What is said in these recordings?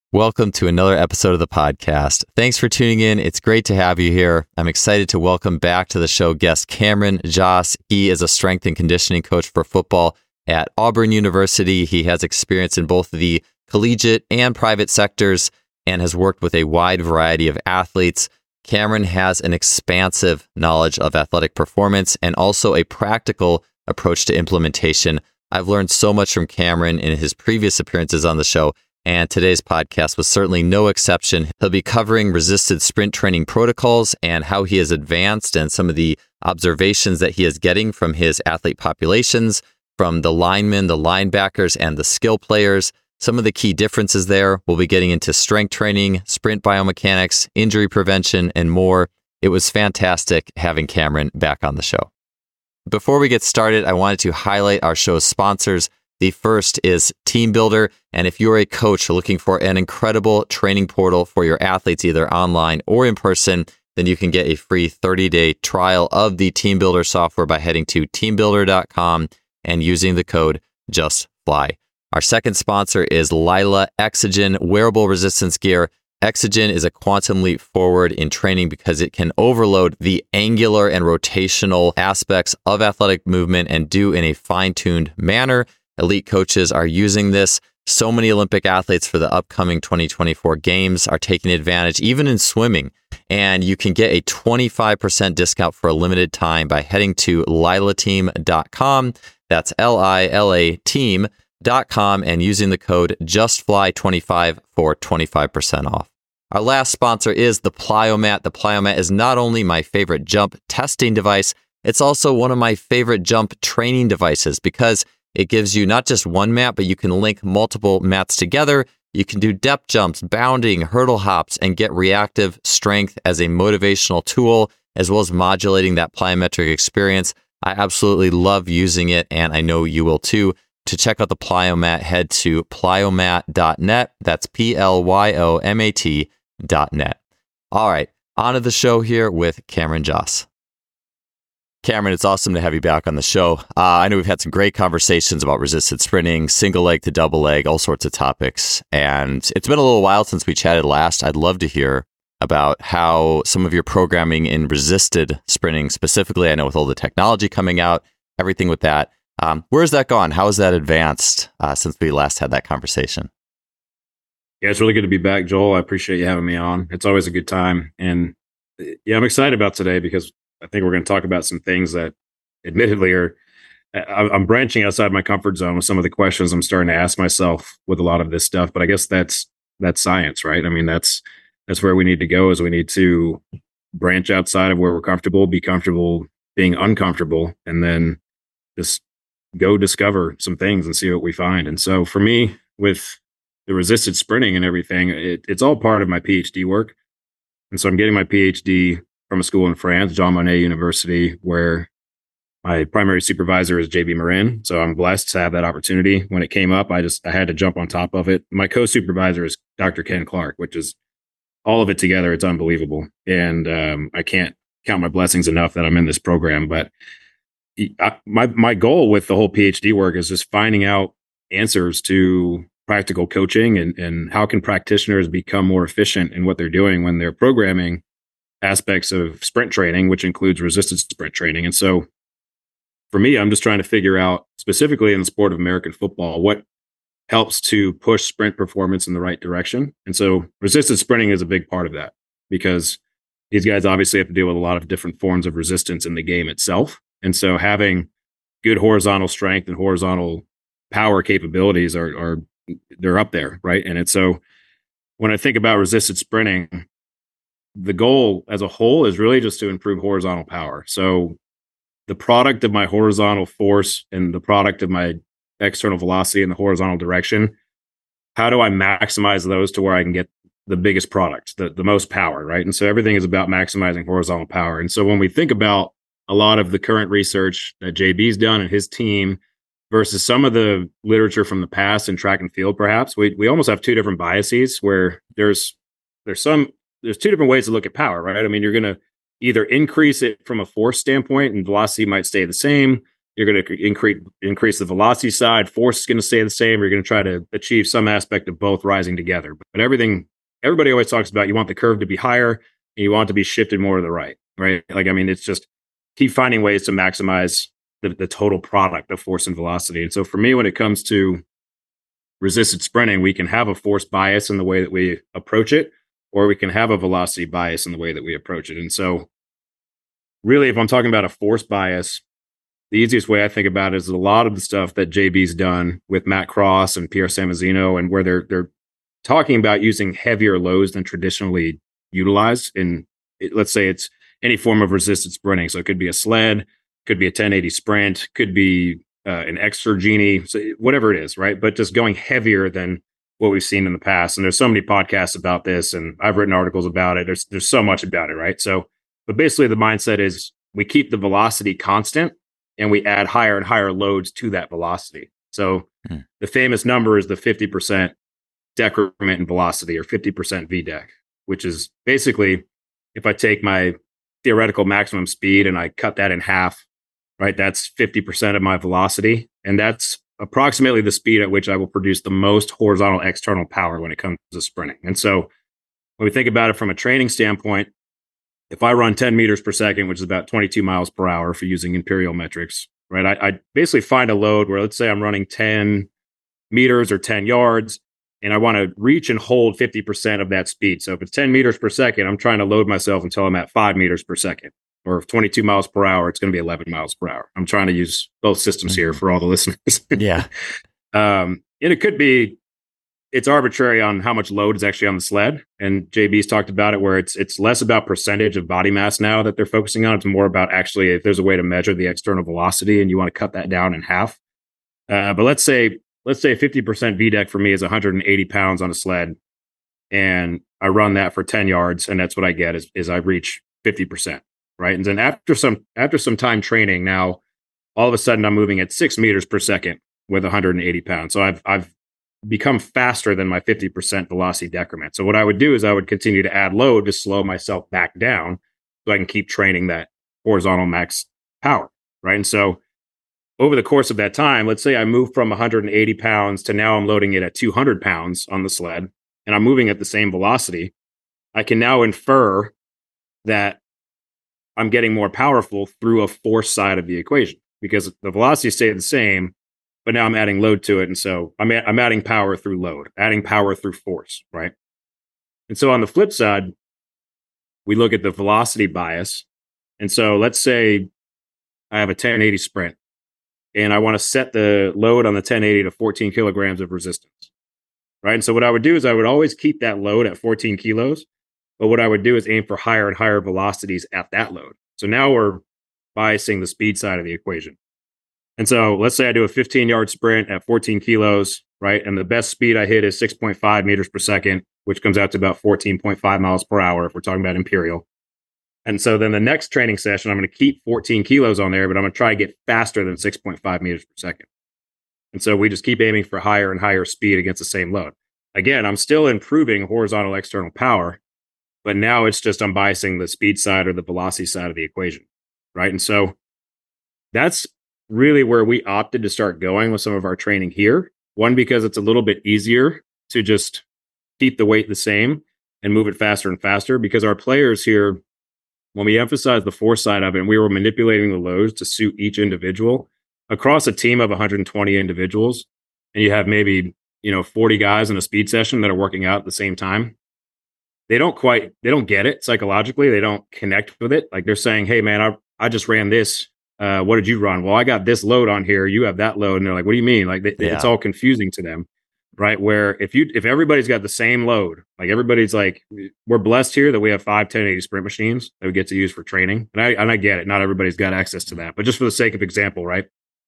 Welcome to another episode of the podcast. Thanks for tuning in. It's great to have you here. I'm excited to welcome back to the show guest Cameron Joss. He is a strength and conditioning coach for football at Auburn University. He has experience in both the collegiate and private sectors and has worked with a wide variety of athletes. Cameron has an expansive knowledge of athletic performance and also a practical approach to implementation. I've learned so much from Cameron in his previous appearances on the show, and today's podcast was certainly no exception. He'll be covering resisted sprint training protocols and how he has advanced and some of the observations that he is getting from his athlete populations, from the linemen, the linebackers, and the skill players. Some of the key differences there. We'll be getting into strength training, sprint biomechanics, injury prevention, and more. It was fantastic having Cameron back on the show. Before we get started, I wanted to highlight our show's sponsors. The first is TeamBuildr, and if you're a coach looking for an incredible training portal for your athletes, either online or in person, then you can get a free 30-day trial of the TeamBuildr software by heading to teambuildr.com and using the code JUSTFLY. Our second sponsor is Lila Exogen wearable resistance gear. Exogen is a quantum leap forward in training because it can overload the angular and rotational aspects of athletic movement and do in a fine-tuned manner. Elite coaches are using this. So many Olympic athletes for the upcoming 2024 games are taking advantage, even in swimming. And you can get a 25% discount for a limited time by heading to lilateam.com. That's Lila team.com and using the code JUSTFLY25 for 25% off. Our last sponsor is the Plyomat. The Plyomat is not only my favorite jump testing device, it's also one of my favorite jump training devices because it gives you not just one mat, but you can link multiple mats together. You can do depth jumps, bounding, hurdle hops, and get reactive strength as a motivational tool, as well as modulating that plyometric experience. I absolutely love using it, and I know you will too. To check out the Plyomat, head to plyomat.net. That's plyomat.net. All right, on to the show here with Cameron Joss. Cameron, it's awesome to have you back on the show. I know we've had some great conversations about resisted sprinting, single leg to double leg, all sorts of topics. And it's been a little while since we chatted last. I'd love to hear about how some of your programming in resisted sprinting specifically, I know with all the technology coming out, everything with that. Where's that gone? How has that advanced since we last had that conversation? Yeah, it's really good to be back, Joel. I appreciate you having me on. It's always a good time. And yeah, I'm excited about today because I think we're going to talk about some things that admittedly I'm branching outside my comfort zone with some of the questions I'm starting to ask myself with a lot of this stuff. But I guess that's science, right? I mean, that's where we need to go is we need to branch outside of where we're comfortable, be comfortable being uncomfortable, and then just go discover some things and see what we find. And so for me, with the resisted sprinting and everything, it's all part of my PhD work. And so I'm getting my PhD from a school in France, Jean Monnet University, where my primary supervisor is JB Morin. So I'm blessed to have that opportunity. When it came up, I had to jump on top of it. My co-supervisor is Dr. Ken Clark, which is all of it together. It's unbelievable. And I can't count my blessings enough that I'm in this program. But my goal with the whole PhD work is just finding out answers to practical coaching and how can practitioners become more efficient in what they're doing when they're programming aspects of sprint training, which includes resisted sprint training. And so for me, I'm just trying to figure out specifically in the sport of American football, what helps to push sprint performance in the right direction. And so resisted sprinting is a big part of that because these guys obviously have to deal with a lot of different forms of resistance in the game itself. And so having good horizontal strength and horizontal power capabilities they're up there, right? And it's so when I think about resisted sprinting, the goal as a whole is really just to improve horizontal power. So the product of my horizontal force and the product of my external velocity in the horizontal direction, how do I maximize those to where I can get the biggest product, the most power, right? And so everything is about maximizing horizontal power. And so when we think about a lot of the current research that JB's done and his team versus some of the literature from the past in track and field, perhaps, we almost have two different biases where there's two different ways to look at power, right? I mean, you're going to either increase it from a force standpoint and velocity might stay the same. You're going to increase the velocity side. Force is going to stay the same. You're going to try to achieve some aspect of both rising together. But everybody always talks about, you want the curve to be higher and you want it to be shifted more to the right? Like, I mean, it's just keep finding ways to maximize the total product of force and velocity. And so for me, when it comes to resisted sprinting, we can have a force bias in the way that we approach it, or we can have a velocity bias in the way that we approach it. And so really, if I'm talking about a force bias, the easiest way I think about it is a lot of the stuff that JB's done with Matt Cross and Pierre Samazino, and where they're talking about using heavier loads than traditionally utilized let's say it's any form of resisted sprinting. So it could be a sled, could be a 1080 sprint, could be an extra genie, so whatever it is, right? But just going heavier than what we've seen in the past. And there's so many podcasts about this, and I've written articles about it. There's so much about it, right? So, but basically the mindset is we keep the velocity constant and we add higher and higher loads to that velocity. So the famous number is the 50% decrement in velocity, or 50% VDEC, which is basically, if I take my theoretical maximum speed and I cut that in half, right, that's 50% of my velocity. And that's approximately the speed at which I will produce the most horizontal external power when it comes to sprinting. And so when we think about it from a training standpoint, if I run 10 meters per second, which is about 22 miles per hour for using imperial metrics, right, I basically find a load where, let's say I'm running 10 meters or 10 yards, and I want to reach and hold 50% of that speed. So if it's 10 meters per second, I'm trying to load myself until I'm at 5 meters per second. Or if 22 miles per hour, it's going to be 11 miles per hour. I'm trying to use both systems here for all the listeners. Yeah. And it could be, it's arbitrary on how much load is actually on the sled. And JB's talked about it, where it's less about percentage of body mass now that they're focusing on. It's more about actually if there's a way to measure the external velocity and you want to cut that down in half. But let's say 50% VDEC for me is 180 pounds on a sled, and I run that for 10 yards, and that's what I get is I reach 50%, right? And then after some time training, now all of a sudden I'm moving at 6 meters per second with 180 pounds. So I've become faster than my 50% velocity decrement. So what I would do is I would continue to add load to slow myself back down so I can keep training that horizontal max power, right? And so over the course of that time, let's say I move from 180 pounds to now I'm loading it at 200 pounds on the sled, and I'm moving at the same velocity, I can now infer that I'm getting more powerful through a force side of the equation, because the velocity stayed the same, but now I'm adding load to it. And so I'm adding power through load, adding power through force, right? And so on the flip side, we look at the velocity bias. And so let's say I have a 1080 sprint, and I want to set the load on the 1080 to 14 kilograms of resistance, right? And so what I would do is I would always keep that load at 14 kilos, but what I would do is aim for higher and higher velocities at that load. So now we're biasing the speed side of the equation. And so let's say I do a 15-yard sprint at 14 kilos, right? And the best speed I hit is 6.5 meters per second, which comes out to about 14.5 miles per hour if we're talking about imperial. And so then the next training session, I'm going to keep 14 kilos on there, but I'm going to try to get faster than 6.5 meters per second. And so we just keep aiming for higher and higher speed against the same load. Again, I'm still improving horizontal external power, but now it's just I'm biasing the speed side or the velocity side of the equation, right? And so that's really where we opted to start going with some of our training here. One, because it's a little bit easier to just keep the weight the same and move it faster and faster, because our players here, when we emphasize the force side of it, and we were manipulating the loads to suit each individual across a team of 120 individuals, and you have maybe 40 guys in a speed session that are working out at the same time, they don't get it psychologically. They don't connect with it. Like they're saying, hey man, I just ran this. What did you run? Well, I got this load on here. You have that load. And they're like, what do you mean? Like it's all confusing to them, right? Where if everybody's got the same load, like everybody's like, we're blessed here that we have 5 1080 sprint machines that we get to use for training. And I get it. Not everybody's got access to that, but just for the sake of example, right?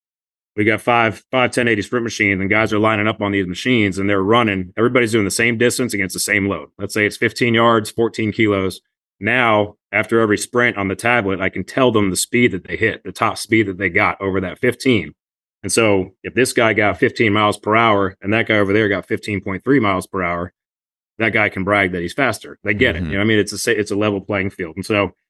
We got five 1080 sprint machines, and guys are lining up on these machines and they're running. Everybody's doing the same distance against the same load. Let's say it's 15 yards, 14 kilos. Now, after every sprint on the tablet, I can tell them the speed that they hit, the top speed that they got over that 15. And so if this guy got 15 miles per hour and that guy over there got 15.3 miles per hour, that guy can brag that he's faster. They get it. I mean, it's a level playing field. And so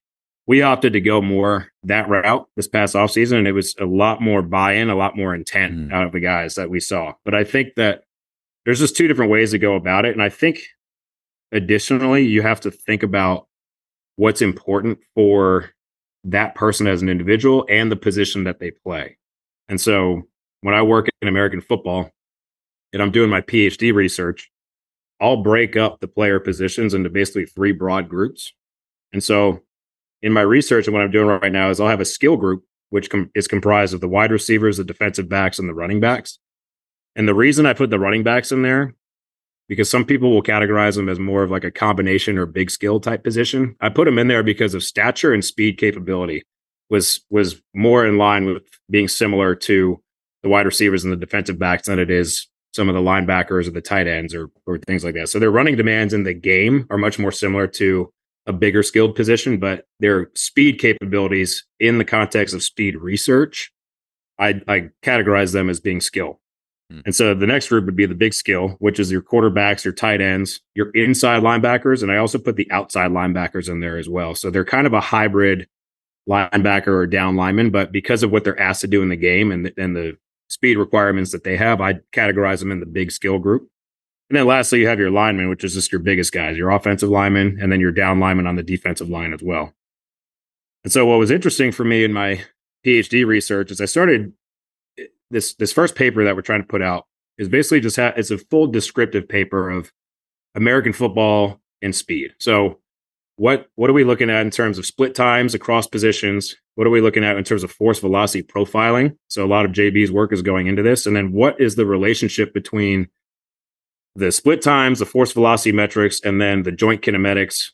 we opted to go more that route this past offseason, and it was a lot more buy-in, a lot more intent out of the guys that we saw. But I think that there's just two different ways to go about it. And I think additionally, you have to think about what's important for that person as an individual and the position that they play. And so when I work in American football and I'm doing my PhD research, I'll break up the player positions into basically three broad groups. And so in my research and what I'm doing right now is I'll have a skill group, which is comprised of the wide receivers, the defensive backs, and the running backs. And the reason I put the running backs in there, because some people will categorize them as more of like a combination or big skill type position. I put them in there because of stature and speed capability was more in line with being similar to the wide receivers and the defensive backs than it is some of the linebackers or the tight ends or things like that. So their running demands in the game are much more similar to a bigger skilled position, but their speed capabilities in the context of speed research, I categorize them as being skill. And so the next group would be the big skill, which is your quarterbacks, your tight ends, your inside linebackers. And I also put the outside linebackers in there as well. So they're kind of a hybrid linebacker or down lineman, but because of what they're asked to do in the game and the speed requirements that they have, I categorize them in the big skill group. And then lastly, you have your linemen, which is just your biggest guys, your offensive linemen, and then your down linemen on the defensive line as well. And so what was interesting for me in my PhD research is I started this first paper that we're trying to put out is basically just it's a full descriptive paper of American football and speed. So what are we looking at in terms of split times across positions? What are we looking at in terms of force velocity profiling? So a lot of JB's work is going into this. And then what is the relationship between the split times, the force velocity metrics, and then the joint kinematics,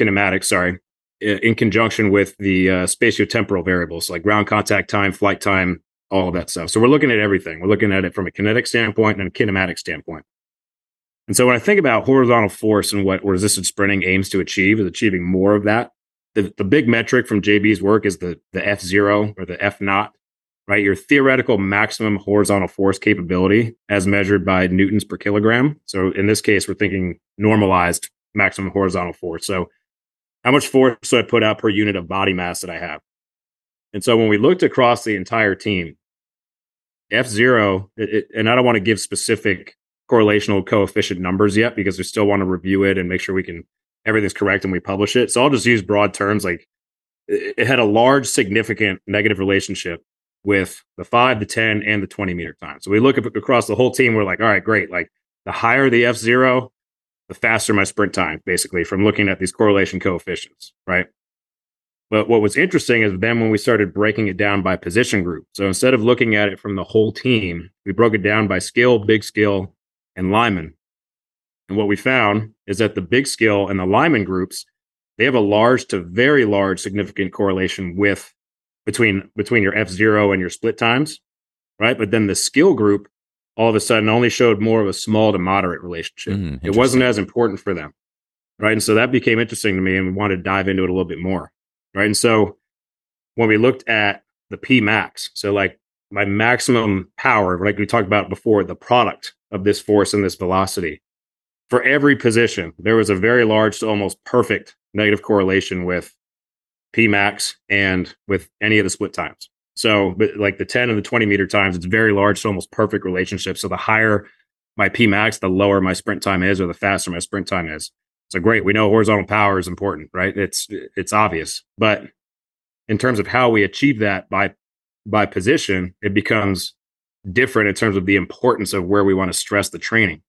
in conjunction with the spatiotemporal variables like ground contact time, flight time, all of that stuff. So we're looking at everything. We're looking at it from a kinetic standpoint and a kinematic standpoint. And so when I think about horizontal force and what resisted sprinting aims to achieve is achieving more of that. The big metric from JB's work is the F0 or the F naught, right? Your theoretical maximum horizontal force capability as measured by newtons per kilogram. So in this case, we're thinking normalized maximum horizontal force. So how much force do I put out per unit of body mass that I have? And so when we looked across the entire team, F0, and I don't want to give specific correlational coefficient numbers yet because we still want to review it and make sure everything's correct and we publish it. So I'll just use broad terms like it had a large, significant negative relationship with the 5, the 10, and the 20 meter time. So we look across the whole team, we're like, all right, great. Like the higher the F0, the faster my sprint time, basically, from looking at these correlation coefficients, right? But what was interesting is then when we started breaking it down by position group. So instead of looking at it from the whole team, we broke it down by skill, big skill, and lineman. And what we found is that the big skill and the lineman groups, they have a large to very large significant correlation between your F0 and your split times, right? But then the skill group all of a sudden only showed more of a small to moderate relationship. It wasn't as important for them, right? And so that became interesting to me and we wanted to dive into it a little bit more. Right. And so when we looked at the P max, so like my maximum power, like we talked about before, the product of this force and this velocity, for every position, there was a very large to almost perfect negative correlation with P max and with any of the split times. So but like the 10 and the 20 meter times, it's very large to almost perfect relationship. So the higher my P max, the lower my sprint time is, or the faster my sprint time is. So great, we know horizontal power is important, right? It's obvious. But in terms of how we achieve that by position, it becomes different in terms of the importance of where we want to stress the training.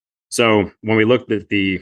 So when we looked at the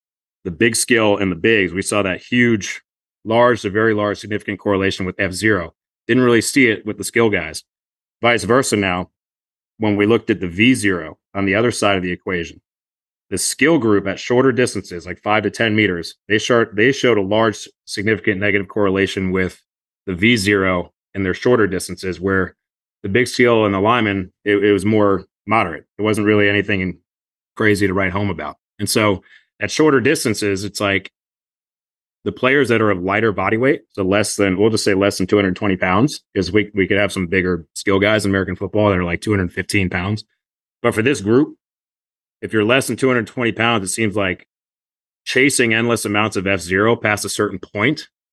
big skill and the bigs, we saw that huge, large to very large significant correlation with F0. Didn't really see it with the skill guys. Vice versa now, when we looked at the V0 on the other side of the equation, the skill group at shorter distances, like 5 to 10 meters, they showed a large, significant negative correlation with the V0 and their shorter distances, where the big skill and the lineman, it was more moderate. It wasn't really anything crazy to write home about. And so at shorter distances, it's like the players that are of lighter body weight, so we'll just say less than 220 pounds, because we could have some bigger skill guys in American football that are like 215 pounds. But for this group, if you're less than 220 pounds, it seems like chasing endless amounts of F0 past a certain point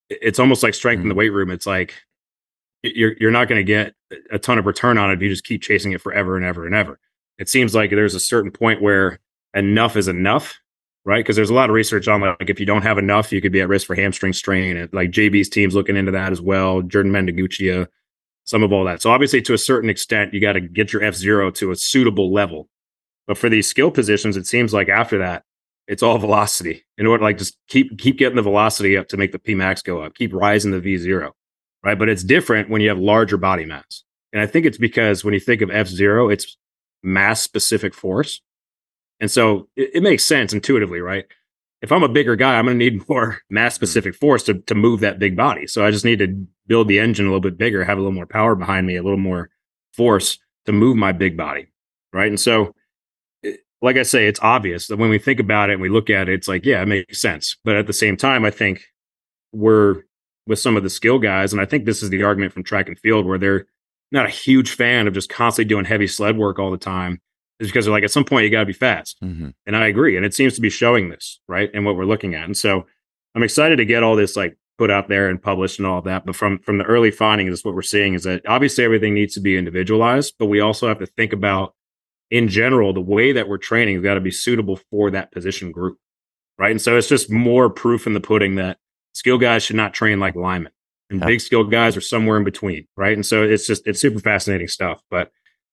it's almost like strength in the weight room. It's like you're not going to get a ton of return on it if you just keep chasing it forever and ever and ever. It seems like there's a certain point where enough is enough, right? Because there's a lot of research on like if you don't have enough, you could be at risk for hamstring strain. And like JB's team's looking into that as well. Jordan Mendeguccia, some of all that. So obviously, to a certain extent, you got to get your F0 to a suitable level. But for these skill positions, it seems like after that, it's all velocity. In order, like, just keep getting the velocity up to make the P max go up. Keep rising the V0, right? But it's different when you have larger body mass. And I think it's because when you think of F0, it's mass specific force. And so it makes sense intuitively, right? If I'm a bigger guy, I'm going to need more mass specific force to move that big body. So I just need to build the engine a little bit bigger, have a little more power behind me, a little more force to move my big body, right? And so, like I say, it's obvious that when we think about it and we look at it, it's like, yeah, it makes sense. But at the same time, I think we're with some of the skill guys, and I think this is the argument from track and field, where they're not a huge fan of just constantly doing heavy sled work all the time, is because they're like, at some point you got to be fast. And I agree, and it seems to be showing this, right, and what we're looking at. And so I'm excited to get all this like put out there and published and all of that. But from the early findings, what we're seeing is that obviously everything needs to be individualized, but we also have to think about, in general, the way that we're training has got to be suitable for that position group, right? And so it's just more proof in the pudding that skill guys should not train like linemen, and big skill guys are somewhere in between, right? And so it's super fascinating stuff. But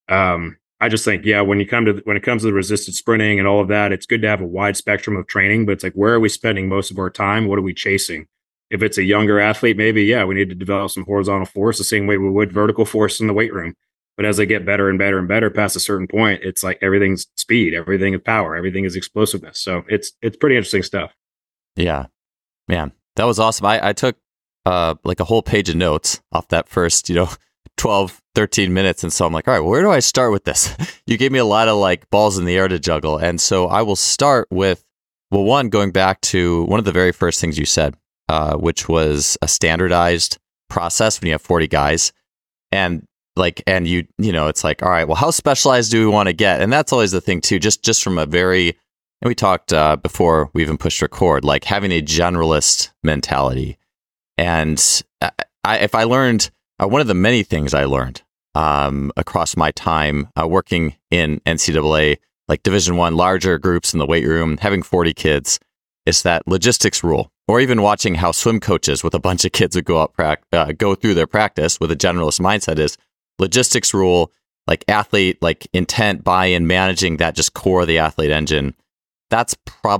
I just think, yeah, when it comes to the resisted sprinting and all of that, it's good to have a wide spectrum of training. But it's like, where are we spending most of our time? What are we chasing? If it's a younger athlete, maybe, yeah, we need to develop some horizontal force the same way we would vertical force in the weight room. But as they get better and better and better past a certain point, it's like everything's speed, everything is power, everything is explosiveness. So it's pretty interesting stuff. Yeah, man, that was awesome. I took like a whole page of notes off that first, 12, 13 minutes. And so I'm like, all right, well, where do I start with this? You gave me a lot of like balls in the air to juggle. And so I will start with, well, one, going back to one of the very first things you said, which was a standardized process when you have 40 guys. And it's like, all right, well, how specialized do we want to get? And that's always the thing too, just from a very, and we talked before we even pushed record, like having a generalist mentality. And if I learned, one of the many things I learned across my time working in NCAA, like Division I, larger groups in the weight room, having 40 kids, is that logistics rule. Or even watching how swim coaches with a bunch of kids would go through their practice with a generalist mindset is logistics rule, like athlete, like intent, buy-in, managing that just core of the athlete engine. It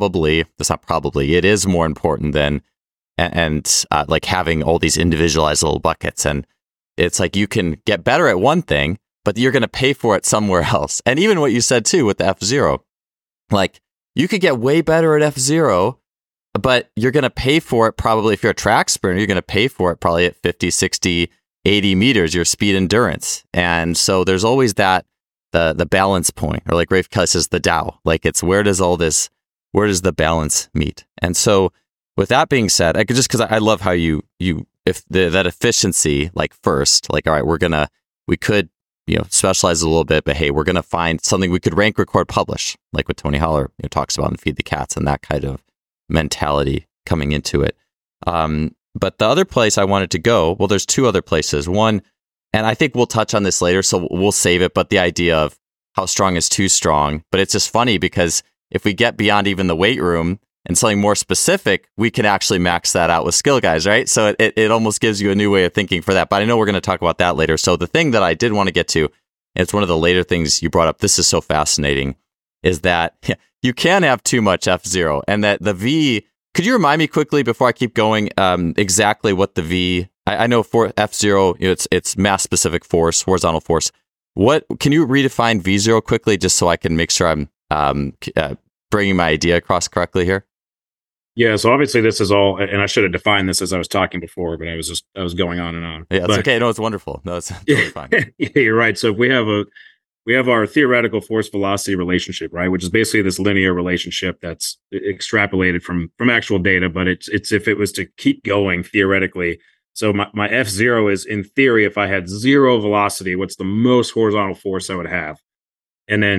is more important than, and like having all these individualized little buckets. And it's like you can get better at one thing, but you're going to pay for it somewhere else. And even what you said too with the F0, like you could get way better at F0, but you're going to pay for it probably, if you're a track sprinter, you're going to pay for it probably at 50, 60, 80 meters, your speed endurance. And so there's always that, the balance point, or like Rafe Kelly says, the Tao, like it's where does the balance meet? And so with that being said, because I love how that efficiency, like first, like, all right, we could, specialize a little bit, but hey, we're going to find something we could rank, record, publish, like what Tony Holler talks about in Feed the Cats, and that kind of mentality coming into it. But the other place I wanted to go, well, there's two other places. One, and I think we'll touch on this later, so we'll save it, but the idea of how strong is too strong. But it's just funny because if we get beyond even the weight room and something more specific, we can actually max that out with skill guys, right? So it almost gives you a new way of thinking for that. But I know we're going to talk about that later. So the thing that I did want to get to, and it's one of the later things you brought up, this is so fascinating, is that you can have too much F0, and that the V, could you remind me quickly before I keep going, exactly what the V, I know for F0, it's mass specific force, horizontal force. What, can you redefine V0 quickly, just so I can make sure I'm bringing my idea across correctly here? Yeah, so obviously this is all, and I should have defined this as I was talking before, but I was going on and on. Yeah, it's okay. No, it's wonderful. No, it's totally fine. Yeah, you're right. So if we have our theoretical force velocity relationship, right, which is basically this linear relationship that's extrapolated from actual data, but it's if it was to keep going theoretically. So my F0 is, in theory, if I had zero velocity, what's the most horizontal force I would have? And then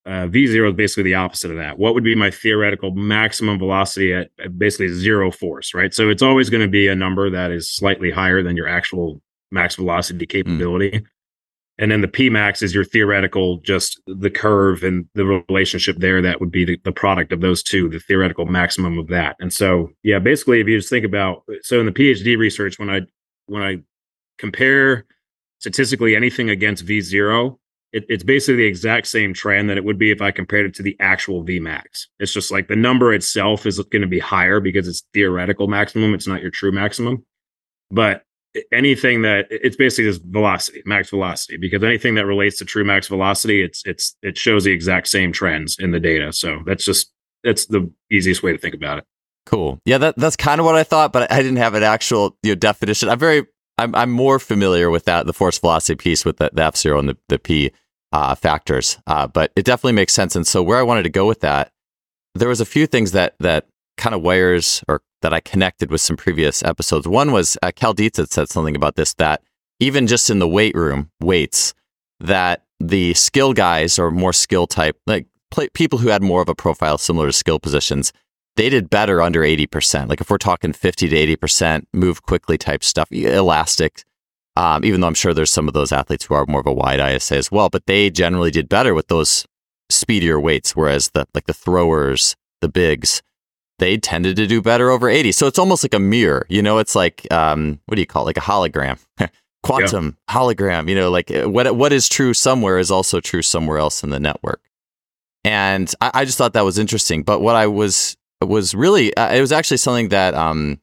V0 is basically the opposite of that. What would be my theoretical maximum velocity at basically zero force, right? So it's always going to be a number that is slightly higher than your actual max velocity capability. And then the P max is your theoretical, just the curve and the relationship there. That would be the product of those two, the theoretical maximum of that. And so, yeah, basically, if you just think about, so in the PhD research, when I compare statistically anything against V0, it's basically the exact same trend that it would be if I compared it to the actual V max. It's just like the number itself is going to be higher because it's theoretical maximum. It's not your true maximum. But anything that it's basically just velocity, max velocity, because anything that relates to true max velocity, it shows the exact same trends in the data. So that's the easiest way to think about it. Cool. Yeah, that's kind of what I thought, but I didn't have an actual definition. I'm more familiar with that, the force velocity piece with the F0 and the P factors, but it definitely makes sense. And so where I wanted to go with that, there was a few things that kind of wires or that I connected with some previous episodes. One was Cal Dietz had said something about this, that even just in the weight room, weights, that the skill guys or more skill type, like people who had more of a profile similar to skill positions, they did better under 80%. Like if we're talking 50 to 80% move quickly type stuff, elastic, even though I'm sure there's some of those athletes who are more of a wide ISA as well, but they generally did better with those speedier weights, whereas the throwers, the bigs, they tended to do better over 80. So it's almost like a mirror, it's like, what do you call it? Like a hologram, quantum hologram, like what is true somewhere is also true somewhere else in the network. And I just thought that was interesting. But what I was really, it was actually something that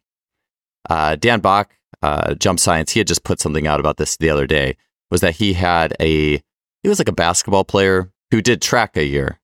Dan Bach, Jump Science, he had just put something out about this the other day, was that he was like a basketball player who did track a year.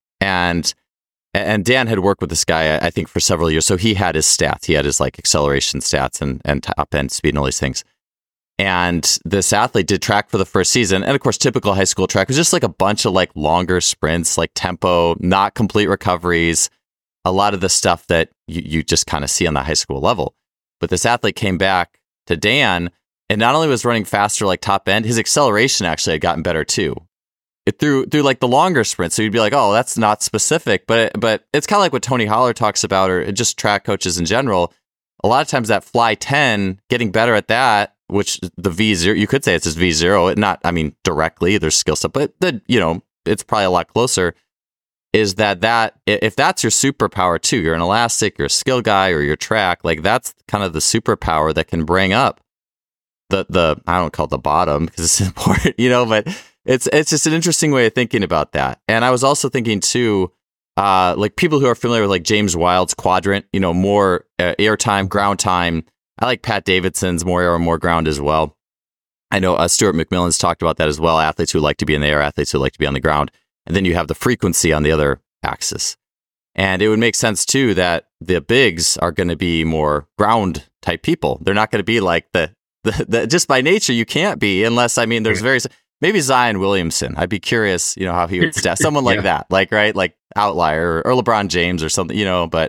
And Dan had worked with this guy, I think, for several years. So he had his stats. He had his like acceleration stats and top end speed and all these things. And this athlete did track for the first season. And of course, typical high school track was just like a bunch of like longer sprints, like tempo, not complete recoveries, a lot of the stuff that you just kind of see on the high school level. But this athlete came back to Dan and not only was running faster, like top end, his acceleration actually had gotten better too. It through like the longer sprints. So you'd be like, oh, that's not specific, but it's kind of like what Tony Holler talks about, or just track coaches in general. A lot of times that fly 10, getting better at that, which the V0, you could say it's just V0, not, I mean, directly, there's skill stuff, but it's probably a lot closer, is that if that's your superpower too, you're an elastic, you're a skill guy, or your track, like that's kind of the superpower that can bring up the I don't call it the bottom because it's important, but it's just an interesting way of thinking about that. And I was also thinking too, like people who are familiar with like James Wild's quadrant, more air time, ground time. I like Pat Davidson's more air or more ground as well. I know Stuart McMillan's talked about that as well. Athletes who like to be in the air, athletes who like to be on the ground. And then you have the frequency on the other axis. And it would make sense too that the bigs are going to be more ground type people. They're not going to be like the just by nature, you can't be unless, I mean, there's various. Maybe Zion Williamson. I'd be curious, how he would stat someone like that, like like outlier or LeBron James or something, But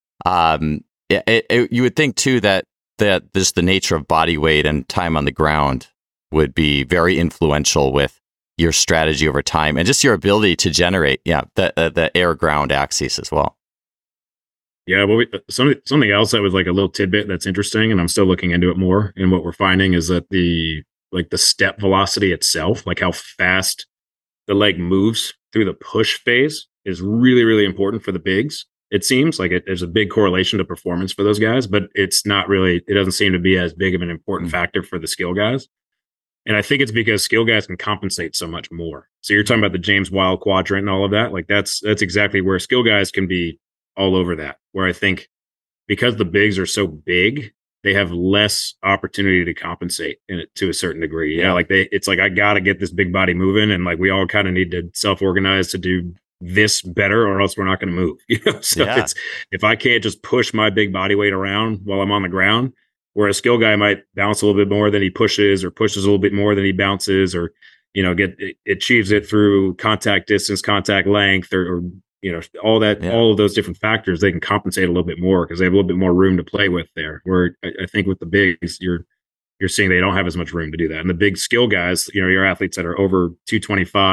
you would think too that just the nature of body weight and time on the ground would be very influential with your strategy over time and just your ability to generate, the air ground axis as well. Yeah, well, something else that was like a little tidbit that's interesting, and I'm still looking into it more. And what we're finding is that the step velocity itself, like how fast the leg moves through the push phase, is really, really important for the bigs. It seems like there's a big correlation to performance for those guys, but it doesn't seem to be as big of an important factor for the skill guys. And I think it's because skill guys can compensate so much more. So you're talking about the James Wild quadrant and all of that. Like that's exactly where skill guys can be all over that. Where I think because the bigs are so big, they have less opportunity to compensate in it to a certain degree. Yeah, like it's like I got to get this big body moving, and like we all kind of need to self-organize to do this better, or else we're not going to move. So it's if I can't just push my big body weight around while I'm on the ground, where a skill guy might bounce a little bit more than he pushes, or pushes a little bit more than he bounces, or achieves it through contact distance, contact length, or all that, all of those different factors, they can compensate a little bit more because they have a little bit more room to play with there. Where I think with the bigs, you're seeing they don't have as much room to do that. And the big skill guys, your athletes that are over 225,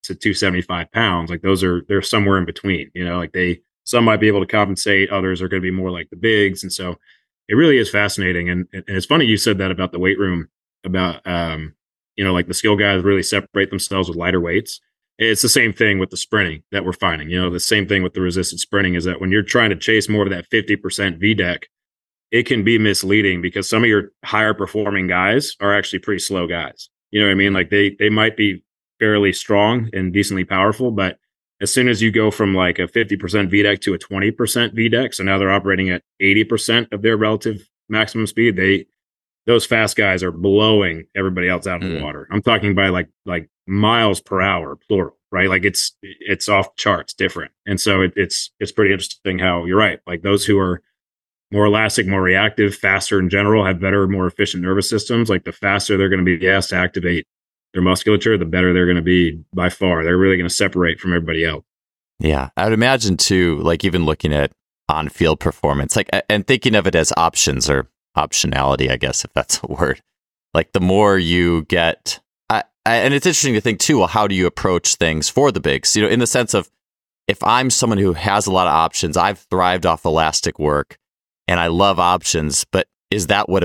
to 275 pounds. Like they're somewhere in between, like some might be able to compensate. Others are going to be more like the bigs. And so it really is fascinating. And it's funny you said that about the weight room, about, like the skill guys really separate themselves with lighter weights. It's the same thing with the sprinting that we're finding. The same thing with the resisted sprinting is that when you're trying to chase more of that 50% VDEC, it can be misleading because some of your higher performing guys are actually pretty slow guys. You know what I mean? Like they might be fairly strong and decently powerful, but as soon as you go from like a 50% VDEC to a 20% VDEC, so now they're operating at 80% of their relative maximum speed, those fast guys are blowing everybody else out of the water. I'm talking by like miles per hour, plural, right? Like it's off the charts different. And so it's pretty interesting how you're right. Like those who are more elastic, more reactive, faster in general, have better, more efficient nervous systems. Like the faster they're going to be asked to activate their musculature, the better they're going to be by far. They're really going to separate from everybody else. Yeah. I would imagine too, like even looking at on-field performance, like, and thinking of it as options or optionality, I guess, if that's a word, like the more you get, and it's interesting to think too, well, how do you approach things for the bigs? In the sense of, if I'm someone who has a lot of options, I've thrived off elastic work and I love options, but is that what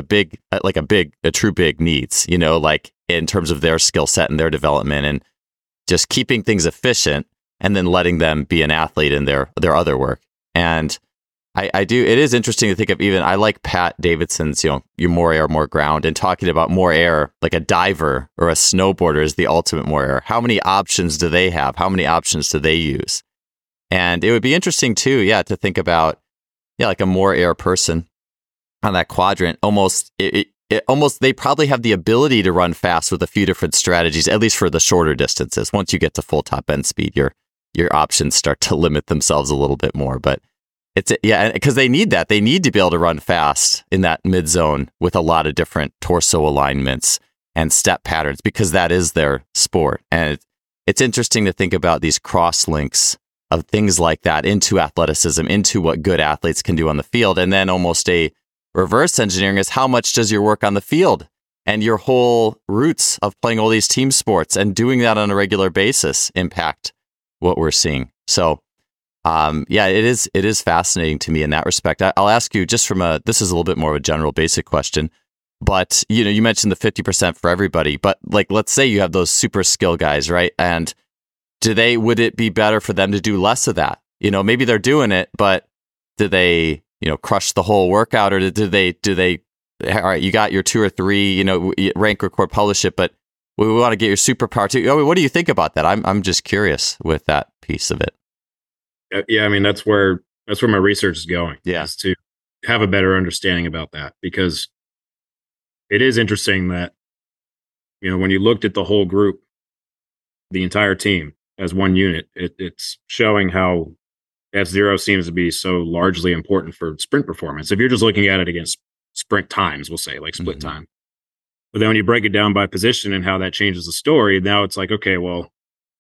a true big needs, like in terms of their skill set and their development, and just keeping things efficient and then letting them be an athlete in their other work. And I do, it is interesting to think of, even I like Pat Davidson's, you're more air, more ground, and talking about more air, like a diver or a snowboarder is the ultimate more air. How many options do they have? How many options do they use? And it would be interesting too, to think about, like a more air person on that quadrant, almost they probably have the ability to run fast with a few different strategies, at least for the shorter distances. Once you get to full top end speed, your options start to limit themselves a little bit more. But because they need that. They need to be able to run fast in that mid zone with a lot of different torso alignments and step patterns, because that is their sport. And it's interesting to think about these cross links of things like that into athleticism, into what good athletes can do on the field. And then almost a reverse engineering is, how much does your work on the field and your whole roots of playing all these team sports and doing that on a regular basis impact what we're seeing? So, it is fascinating to me in that respect. I'll ask you just this is a little bit more of a general basic question, but you mentioned the 50% for everybody, but like, let's say you have those super skill guys, right? And would it be better for them to do less of that? Maybe they're doing it, but do they, crush the whole workout, or do they, all right, you got your 2 or 3, rank, record, publish it, but we want to get your superpower too. What do you think about that? I'm just curious with that piece of it. Yeah, I mean, that's where my research is going. Yeah, is to have a better understanding about that, because it is interesting that when you looked at the whole group, the entire team as one unit, it's showing how F0 seems to be so largely important for sprint performance. If you're just looking at it against sprint times, we'll say like split time, but then when you break it down by position and how that changes the story, now it's like, okay, well,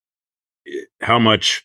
how much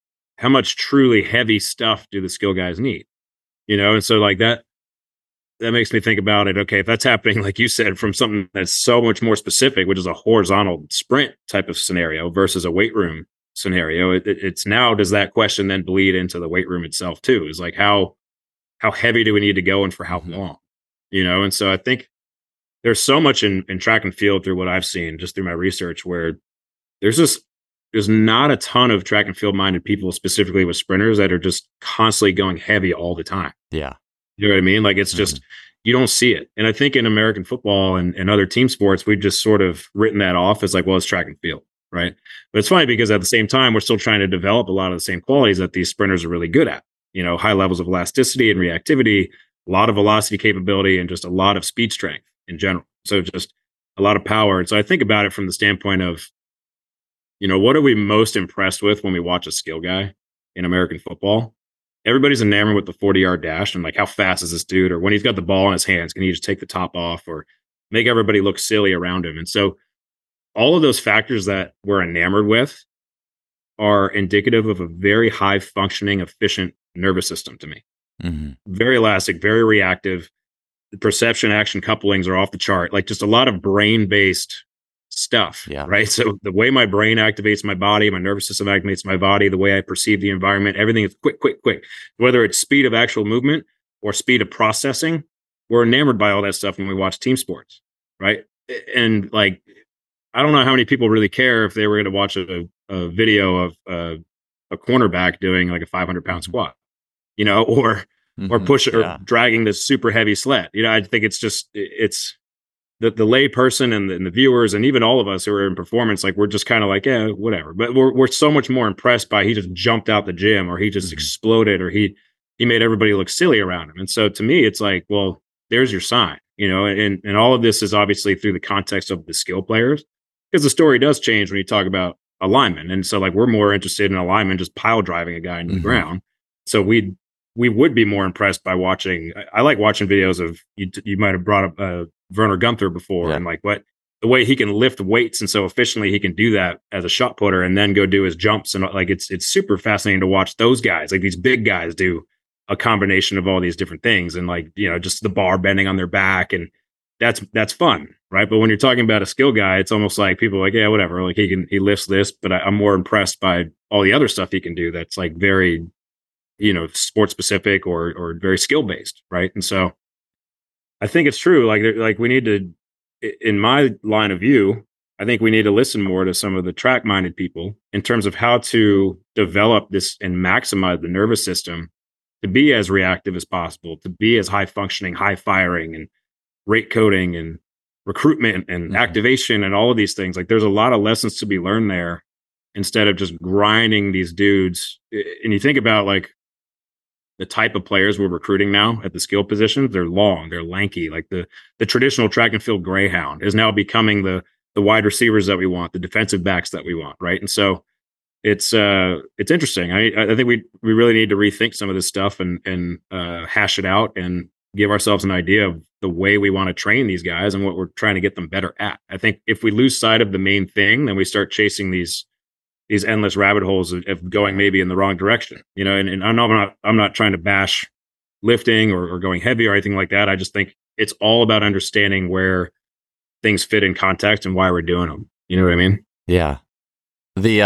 truly heavy stuff do the skill guys need? And so like that makes me think about it. Okay, if that's happening, like you said, from something that's so much more specific, which is a horizontal sprint type of scenario versus a weight room scenario, it's now, does that question then bleed into the weight room itself too? Is like, how heavy do we need to go and for how long? And so I think there's so much in track and field, through what I've seen just through my research, where there's not a ton of track and field minded people, specifically with sprinters, that are just constantly going heavy all the time. Yeah. You know what I mean? Like it's just, you don't see it. And I think in American football and other team sports, we've just sort of written that off as like, well, it's track and field, right? But it's funny because at the same time, we're still trying to develop a lot of the same qualities that these sprinters are really good at. High levels of elasticity and reactivity, a lot of velocity capability, and just a lot of speed strength in general. So just a lot of power. And so I think about it from the standpoint of, what are we most impressed with when we watch a skill guy in American football? Everybody's enamored with the 40-yard dash and like, how fast is this dude? Or when he's got the ball in his hands, can he just take the top off or make everybody look silly around him? And so all of those factors that we're enamored with are indicative of a very high functioning, efficient nervous system to me. Very elastic, very reactive. The perception action couplings are off the chart. Like just a lot of brain-based stuff, Yeah. right? So the way my brain activates my body, my nervous system activates my body, the way I perceive the environment, everything is quick, quick, quick. Whether it's speed of actual movement or speed of processing, we're enamored by all that stuff when we watch team sports, right? And like, I don't know how many people really care if they were going to watch a video of a cornerback doing like a 500-pound squat, or push or dragging this super heavy sled. I think it's the lay person and the viewers and even all of us who are in performance, like we're just kind of like, yeah, whatever. But we're so much more impressed by he just jumped out the gym or he just exploded or he made everybody look silly around him. And so to me, it's like, well, there's your sign, and all of this is obviously through the context of the skill players, because the story does change when you talk about a lineman. And so like we're more interested in a lineman just pile driving a guy into the ground. So we would be more impressed by watching. I like watching videos of you might have brought up Werner Gunther before, and like the way he can lift weights and so efficiently he can do that as a shot putter and then go do his jumps, and like it's super fascinating to watch those guys, like these big guys, do a combination of all these different things, and like just the bar bending on their back, and that's fun, right? But when you're talking about a skill guy, it's almost like people are like, yeah, whatever, like he lifts this, but I'm more impressed by all the other stuff he can do that's like very sport specific or very skill based, right? And so I think it's true. Like we need to, in my line of view, I think we need to listen more to some of the track minded people in terms of how to develop this and maximize the nervous system to be as reactive as possible, to be as high functioning, high firing, and rate coding and recruitment and activation and all of these things. Like there's a lot of lessons to be learned there instead of just grinding these dudes. And you think about like the type of players we're recruiting now at the skill positions, they're long, they're lanky. Like the traditional track and field greyhound is now becoming the wide receivers that we want, the defensive backs that we want, right? And so it's interesting. I think we really need to rethink some of this stuff and hash it out and give ourselves an idea of the way we want to train these guys and what we're trying to get them better at. I think if we lose sight of the main thing, then we start chasing these endless rabbit holes of going maybe in the wrong direction, and I'm not trying to bash lifting or going heavy or anything like that. I just think it's all about understanding where things fit in context and why we're doing them. You know what I mean? Yeah. The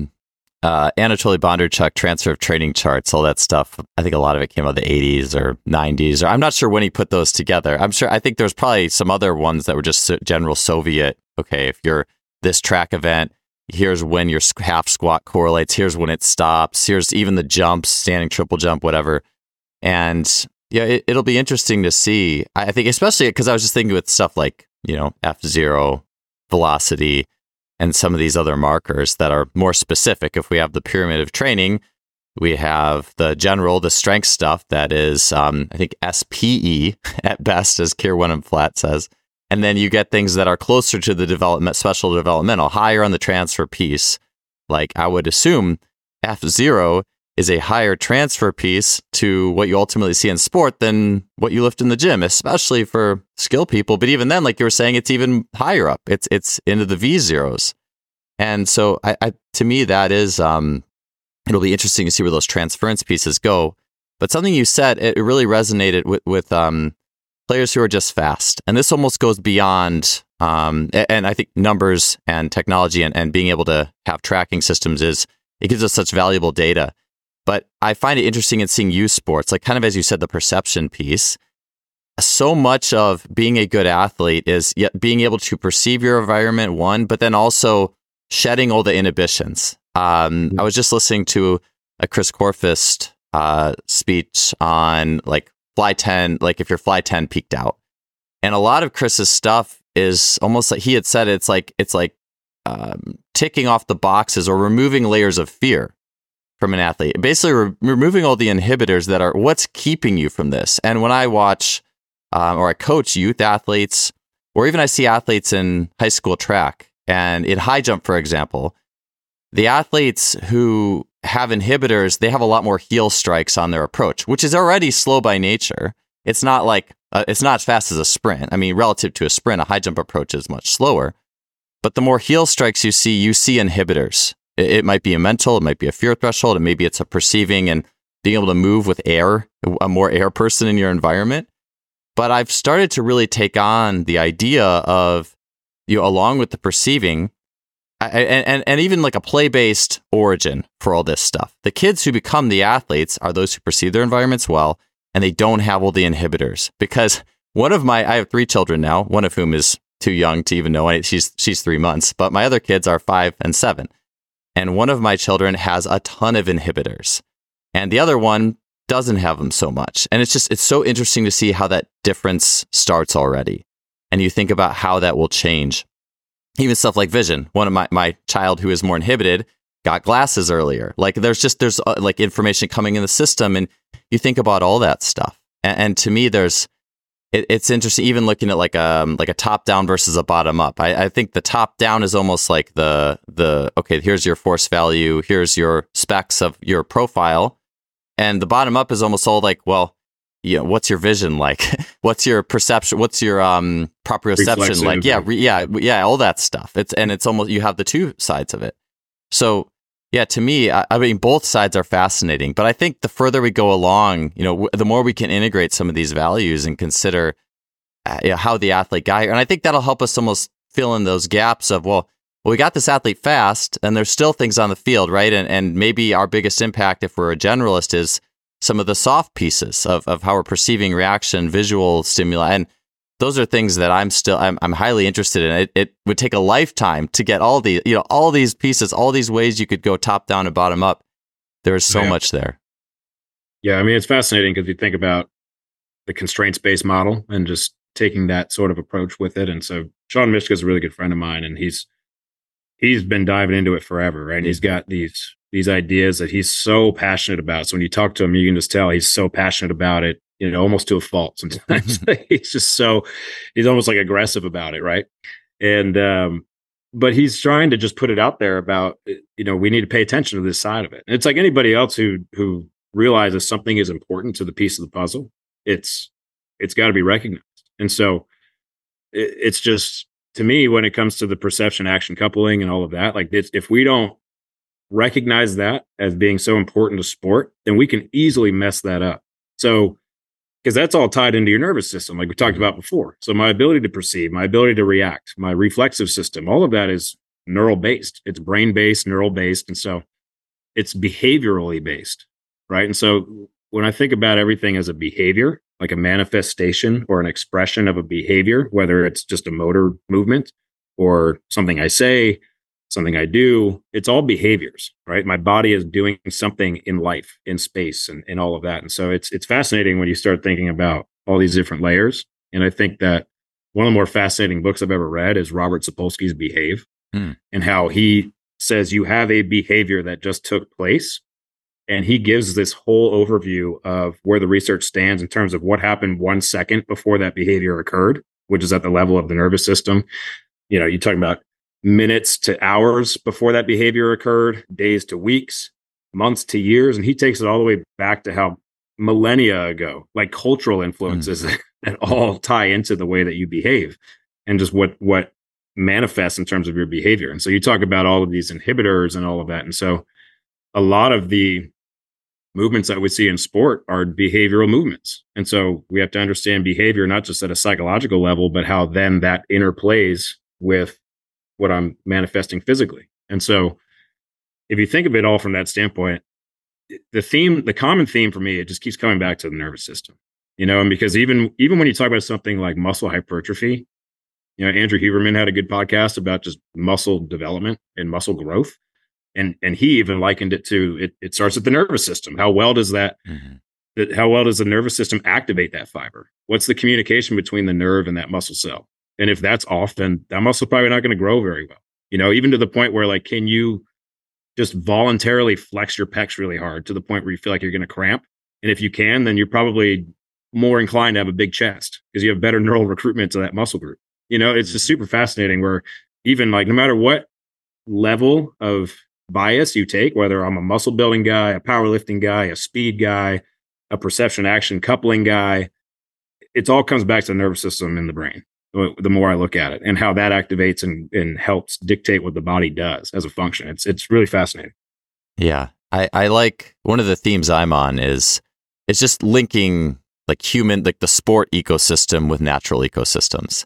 Anatoly Bondarchuk transfer of training charts, all that stuff. I think a lot of it came out of the 80s or 90s, or I'm not sure when he put those together. I think there's probably some other ones that were just general Soviet. Okay, if you're this track event, here's when your half squat correlates. Here's when it stops. Here's even the jumps, standing triple jump, whatever. And yeah, it'll be interesting to see. I think especially because I was just thinking with stuff like, F0, velocity, and some of these other markers that are more specific. If we have the pyramid of training, we have the strength stuff that is, I think, SPE at best, as Keir Wenham-Flatt says. And then you get things that are closer to the special developmental, higher on the transfer piece. Like I would assume F0 is a higher transfer piece to what you ultimately see in sport than what you lift in the gym, especially for skill people. But even then, like you were saying, it's even higher up. It's into the V0s. And so to me, that is, it'll be interesting to see where those transference pieces go. But something you said, it really resonated with players who are just fast. And this almost goes beyond, and I think numbers and technology and being able to have tracking systems it gives us such valuable data. But I find it interesting in seeing youth sports, like kind of as you said, the perception piece. So much of being a good athlete is being able to perceive your environment, one, but then also shedding all the inhibitions. I was just listening to a Chris Korfist speech on like Fly 10, like if your Fly 10 peaked out. And a lot of Chris's stuff is almost like he had said, it's like ticking off the boxes or removing layers of fear from an athlete. Basically removing all the inhibitors that are what's keeping you from this. And when I watch or I coach youth athletes, or even I see athletes in high school track and in high jump, for example, the athletes who have inhibitors, they have a lot more heel strikes on their approach, which is already slow by nature. It's not like, it's not as fast as a sprint. I mean, relative to a sprint, a high jump approach is much slower. But the more heel strikes you see inhibitors. It might be a mental, it might be a fear threshold, and maybe it's a perceiving and being able to move with air, a more air person in your environment. But I've started to really take on the idea of along with the perceiving, and even like a play-based origin for all this stuff. The kids who become the athletes are those who perceive their environments well, and they don't have all the inhibitors. Because I have 3 children now, one of whom is too young to even know. She's 3 months, but my other kids are 5 and 7. And one of my children has a ton of inhibitors, and the other one doesn't have them so much. And it's so interesting to see how that difference starts already. And you think about how that will change. Even stuff like vision. One of my child who is more inhibited got glasses earlier. Like there's like information coming in the system, and you think about all that stuff. And to me, it's interesting, even looking at like a top down versus a bottom up. I think the top down is almost like the okay, here's your force value, here's your specs of your profile, and the bottom up is almost all like, well, what's your vision like? What's your perception? What's your proprioception like? Yeah, all that stuff. It's almost, you have the two sides of it. So yeah, to me, I mean, both sides are fascinating, but I think the further we go along, the more we can integrate some of these values and consider how the athlete got here. And I think that'll help us almost fill in those gaps of, well, we got this athlete fast, and there's still things on the field, right? And maybe our biggest impact, if we're a generalist, is some of the soft pieces of how we're perceiving reaction, visual stimuli. And those are things that I'm highly interested in. It would take a lifetime to get all these pieces, all these ways you could go top down and bottom up. There's so much there. Yeah. I mean, it's fascinating because you think about the constraints-based model and just taking that sort of approach with it. And so Sean Mishka is a really good friend of mine, and he's been diving into it forever, right? And he's got these ideas that he's so passionate about. So when you talk to him, you can just tell he's so passionate about it, almost to a fault sometimes. he's almost like aggressive about it, right? And but he's trying to just put it out there about, we need to pay attention to this side of it. And it's like anybody else who realizes something is important to the piece of the puzzle, it's got to be recognized. And so it's just, to me, when it comes to the perception action coupling and all of that, like if we don't recognize that as being so important to sport, then we can easily mess that up. So, because that's all tied into your nervous system, like we talked about before. So my ability to perceive, my ability to react, my reflexive system, all of that is neural based. It's brain based, neural based. And so it's behaviorally based, right? And so when I think about everything as a behavior, like a manifestation or an expression of a behavior, whether it's just a motor movement or something I say, something I do, it's all behaviors, right? My body is doing something in life, in space, and all of that. And so it's fascinating when you start thinking about all these different layers. And I think that one of the more fascinating books I've ever read is Robert Sapolsky's Behave, and how he says you have a behavior that just took place. And he gives this whole overview of where the research stands in terms of what happened 1 second before that behavior occurred, which is at the level of the nervous system. You're talking about minutes to hours before that behavior occurred, days to weeks, months to years. And he takes it all the way back to how millennia ago, like cultural influences that all tie into the way that you behave and just what manifests in terms of your behavior. And so you talk about all of these inhibitors and all of that. And so a lot of the movements that we see in sport are behavioral movements. And so we have to understand behavior, not just at a psychological level, but how then that interplays with what I'm manifesting physically. And so if you think of it all from that standpoint, the common theme for me, it just keeps coming back to the nervous system, and because even when you talk about something like muscle hypertrophy, Andrew Huberman had a good podcast about just muscle development and muscle growth. And he even likened it to, it starts at the nervous system. How well does that, how well does the nervous system activate that fiber? What's the communication between the nerve and that muscle cell? And if that's off, then that muscle probably not going to grow very well. Even to the point where, like, can you just voluntarily flex your pecs really hard to the point where you feel like you're going to cramp? And if you can, then you're probably more inclined to have a big chest because you have better neural recruitment to that muscle group. It's just super fascinating where even like no matter what level of bias you take, whether I'm a muscle building guy, a powerlifting guy, a speed guy, a perception action coupling guy, it all comes back to the nervous system in the brain. The more I look at it and how that activates and helps dictate what the body does as a function. It's really fascinating. Yeah. I like, one of the themes I'm on is it's just linking like the sport ecosystem with natural ecosystems.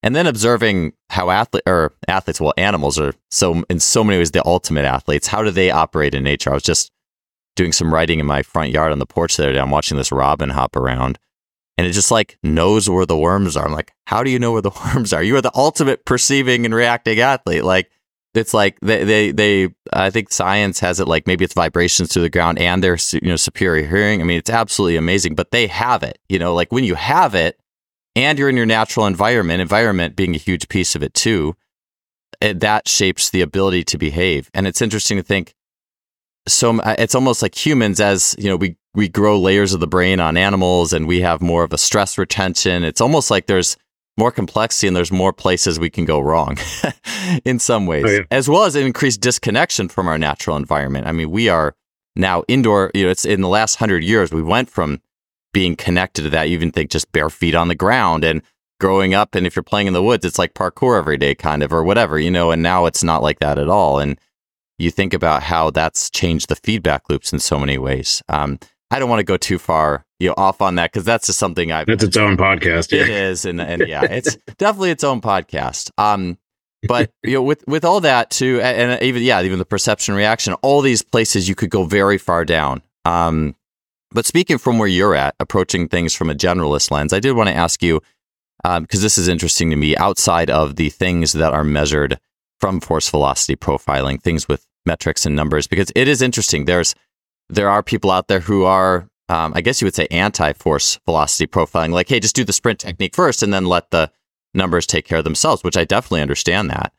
And then observing how animals are in so many ways the ultimate athletes. How do they operate in nature? I was just doing some writing in my front yard on the porch the other day. I'm watching this robin hop around, and it just like knows where the worms are. I'm like, how do you know where the worms are? You are the ultimate perceiving and reacting athlete. Like, it's like they I think science has it like maybe it's vibrations through the ground and their superior hearing. I mean, it's absolutely amazing, but they have it. Like when you have it and you're in your natural environment being a huge piece of it too, that shapes the ability to behave. And it's interesting to think. So it's almost like humans, as we grow layers of the brain on animals, and we have more of a stress retention. It's almost like there's more complexity and there's more places we can go wrong in some ways, as well as an increased disconnection from our natural environment. I mean, we are now indoor. It's in the last 100 years we went from being connected to that. You even think just bare feet on the ground and growing up, and if you're playing in the woods, it's like parkour every day, kind of, or whatever. And now it's not like that at all. And you think about how that's changed the feedback loops in so many ways. I don't want to go too far, off on that, because that's just something that's its own podcast. It is, and yeah, it's definitely its own podcast. But with all that too, and even the perception reaction, all these places you could go very far down. But speaking from where you're at, approaching things from a generalist lens, I did want to ask you, because this is interesting to me, outside of the things that are measured from force velocity profiling, things with metrics and numbers, because it is interesting. There are people out there who are, I guess you would say, anti-force velocity profiling, like, hey, just do the sprint technique first and then let the numbers take care of themselves, which I definitely understand that.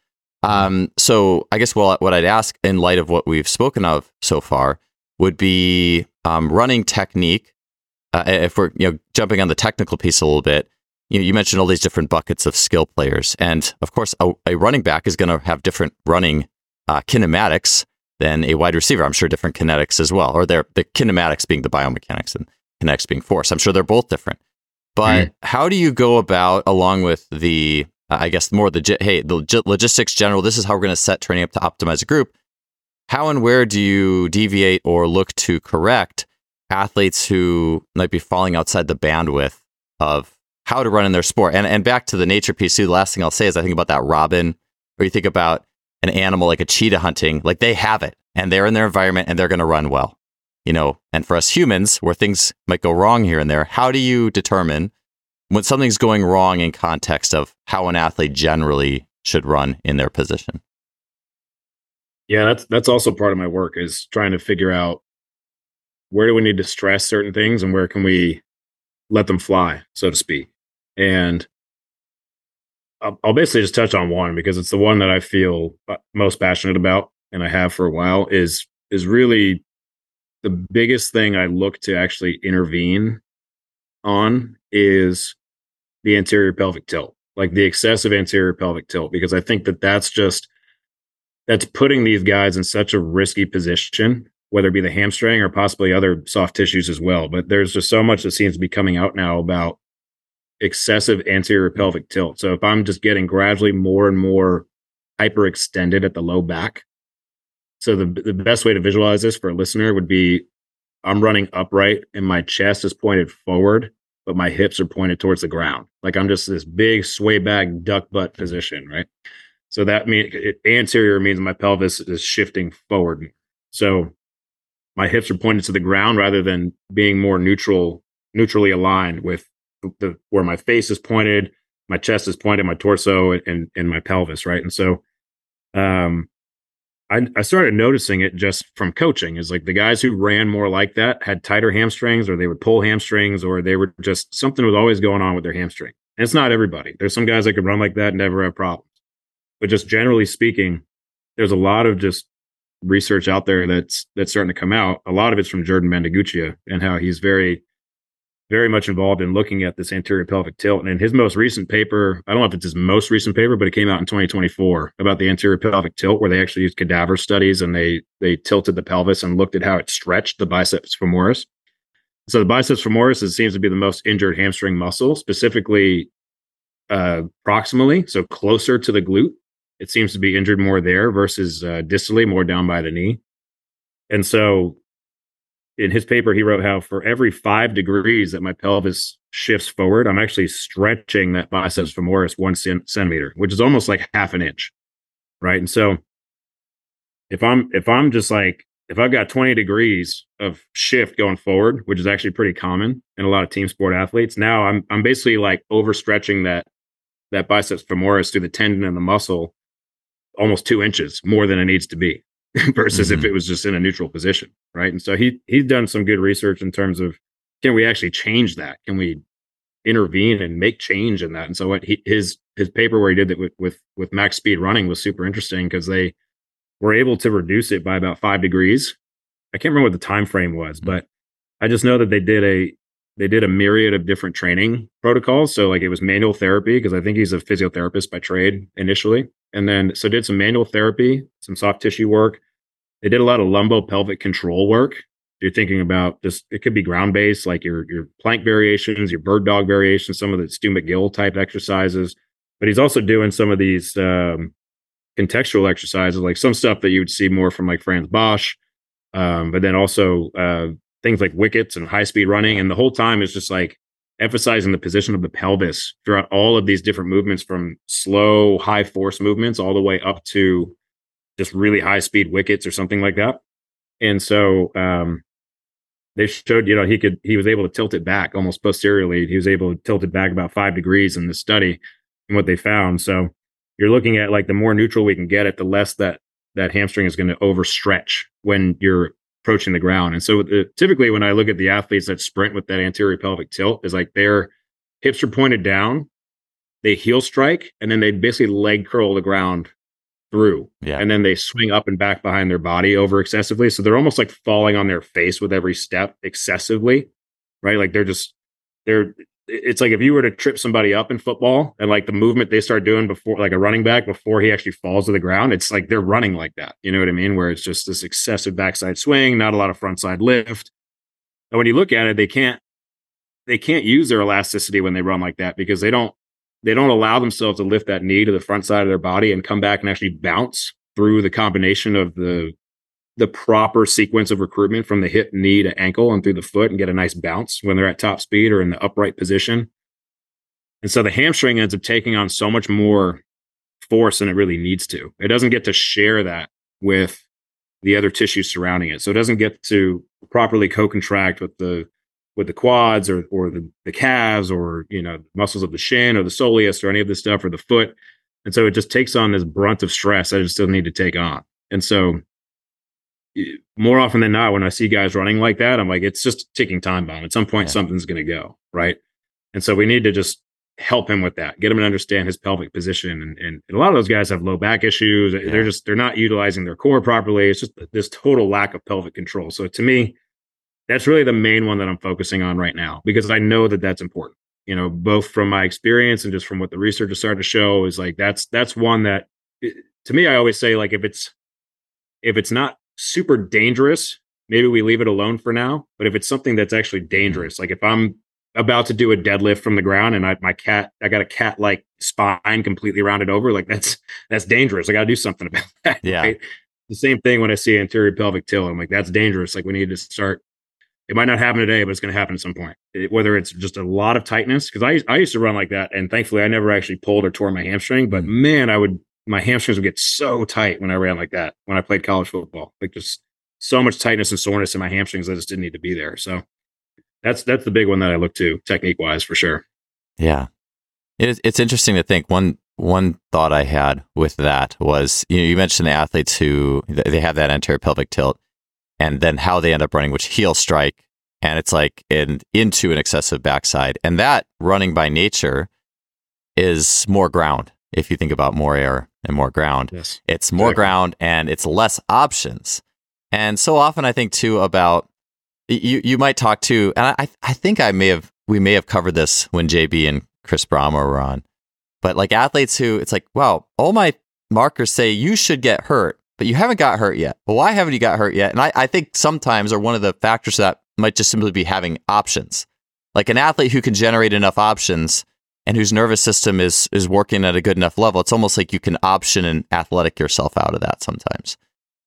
So I guess what I'd ask in light of what we've spoken of so far would be running technique. If we're jumping on the technical piece a little bit, you mentioned all these different buckets of skill players. And of course, a running back is going to have different running kinematics than a wide receiver. I'm sure different kinetics as well, or the kinematics being the biomechanics and kinetics being force. I'm sure they're both different. But how do you go about, along with the, I guess, more the logistics general, this is how we're going to set training up to optimize a group. How and where do you deviate or look to correct athletes who might be falling outside the bandwidth of how to run in their sport? And back to the nature piece too, the last thing I'll say is I think about that robin, or you think about an animal like a cheetah hunting, like they have it and they're in their environment and they're going to run well, and for us humans where things might go wrong here and there, how do you determine when something's going wrong in context of how an athlete generally should run in their position? Yeah, that's also part of my work, is trying to figure out where do we need to stress certain things and where can we let them fly, so to speak. And I'll basically just touch on one because it's the one that I feel most passionate about, and I have for a while, is really the biggest thing I look to actually intervene on is the anterior pelvic tilt, like the excessive anterior pelvic tilt, because I think that's putting these guys in such a risky position, whether it be the hamstring or possibly other soft tissues as well. But there's just so much that seems to be coming out now about excessive anterior pelvic tilt. So if I'm just getting gradually more and more hyperextended at the low back, so the best way to visualize this for a listener would be I'm running upright and my chest is pointed forward, but my hips are pointed towards the ground. Like I'm just this big sway back duck butt position, right? So that means anterior means my pelvis is shifting forward. So my hips are pointed to the ground rather than being more neutrally aligned with where my face is pointed, my chest is pointed, my torso and my pelvis, right? And so I started noticing it just from coaching, is like the guys who ran more like that had tighter hamstrings, or they would pull hamstrings, or they were just, something was always going on with their hamstring. And it's not everybody. There's some guys that could run like that and never have problems. But just generally speaking, there's a lot of just research out there that's starting to come out. A lot of it's from Jordan Mendeguccia and how he's very, very much involved in looking at this anterior pelvic tilt. And in his most recent paper, I don't know if it's his most recent paper, but it came out in 2024 about the anterior pelvic tilt, where they actually used cadaver studies and they tilted the pelvis and looked at how it stretched the biceps femoris. So the biceps femoris seems to be the most injured hamstring muscle, specifically proximally, so closer to the glute. It seems to be injured more there versus distally, more down by the knee. And so in his paper, he wrote how for every 5 degrees that my pelvis shifts forward, I'm actually stretching that biceps femoris 1 centimeter, which is almost like half an inch. Right. And so if I'm just like, if I've got 20 degrees of shift going forward, which is actually pretty common in a lot of team sport athletes, now I'm basically like overstretching that biceps femoris through the tendon and the muscle almost 2 inches more than it needs to be versus if it was just in a neutral position. Right. And so he's done some good research in terms of, can we actually change that? Can we intervene and make change in that? And so what his paper where he did it with max speed running was super interesting because they were able to reduce it by about 5 degrees. I can't remember what the time frame was, but I just know that they did a myriad of different training protocols. So like it was manual therapy, because I think he's a physiotherapist by trade initially. And then so did some manual therapy, some soft tissue work. They did a lot of lumbo-pelvic control work. You're thinking about just, it could be ground-based, like your plank variations, your bird dog variations, some of the Stu McGill type exercises. But he's also doing some of these contextual exercises, like some stuff that you would see more from like Franz Bosch, but then also things like wickets and high speed running. And the whole time is just like emphasizing the position of the pelvis throughout all of these different movements, from slow, high force movements all the way up to just really high speed wickets or something like that. And so they showed, he was able to tilt it back almost posteriorly. He was able to tilt it back about 5 degrees in the study and what they found. So you're looking at like the more neutral we can get it, the less that hamstring is going to overstretch when you're approaching the ground. And so typically when I look at the athletes that sprint with that anterior pelvic tilt, is like their hips are pointed down, they heel strike, and then they basically leg curl the ground through. Yeah. And then they swing up and back behind their body over excessively. So they're almost like falling on their face with every step excessively, right? Like it's like if you were to trip somebody up in football and like the movement they start doing before, like a running back, before he actually falls to the ground, it's like they're running like that. You know what I mean? Where it's just this excessive backside swing, not a lot of front side lift. And when you look at it, they can't use their elasticity when they run like that, because they don't allow themselves to lift that knee to the front side of their body and come back and actually bounce through the combination of the proper sequence of recruitment from the hip, knee to ankle and through the foot, and get a nice bounce when they're at top speed or in the upright position. And so the hamstring ends up taking on so much more force than it really needs to. It doesn't get to share that with the other tissues surrounding it. So it doesn't get to properly co-contract with the quads or the calves, or, muscles of the shin or the soleus or any of this stuff, or the foot. And so it just takes on this brunt of stress that it still need to take on. And so more often than not, when I see guys running like that, I'm like, it's just a ticking time bomb. At some point, something's going to go, right? And so we need to just help him with that, get him to understand his pelvic position. And a lot of those guys have low back issues. Yeah. They're not utilizing their core properly. It's just this total lack of pelvic control. So to me, that's really the main one that I'm focusing on right now, because I know that that's important, both from my experience and just from what the research has started to show. Is like, that's one that, to me, I always say, like, if it's not super dangerous, maybe we leave it alone for now. But if it's something that's actually dangerous, like if I'm about to do a deadlift from the ground and I got a cat-like spine completely rounded over, like that's dangerous. I got to do something about that. Yeah. Right? The same thing when I see anterior pelvic tilt, I'm like, that's dangerous. Like, we need to start. It might not happen today, but it's going to happen at some point. Whether it's just a lot of tightness, because I used to run like that, and thankfully I never actually pulled or tore my hamstring. But man, my hamstrings would get so tight when I ran like that when I played college football. Like, just so much tightness and soreness in my hamstrings that just didn't need to be there. So that's the big one that I look to technique wise, for sure. Yeah, it's interesting to think. One thought I had with that was, you mentioned the athletes who they have that anterior pelvic tilt, and then how they end up running, which heel strike, and it's like into an excessive backside, and that running by nature is more ground. If you think about more air and more ground, yes, it's more ground and it's less options. And so often I think too about, you might talk to, and I think we may have covered this when JB and Chris Brahma were on, but like athletes who, it's like, wow, all my markers say you should get hurt, but you haven't got hurt yet. Well, why haven't you got hurt yet? And I think sometimes, or one of the factors that might just simply be having options. Like an athlete who can generate enough options and whose nervous system is working at a good enough level, it's almost like you can option and athletic yourself out of that sometimes.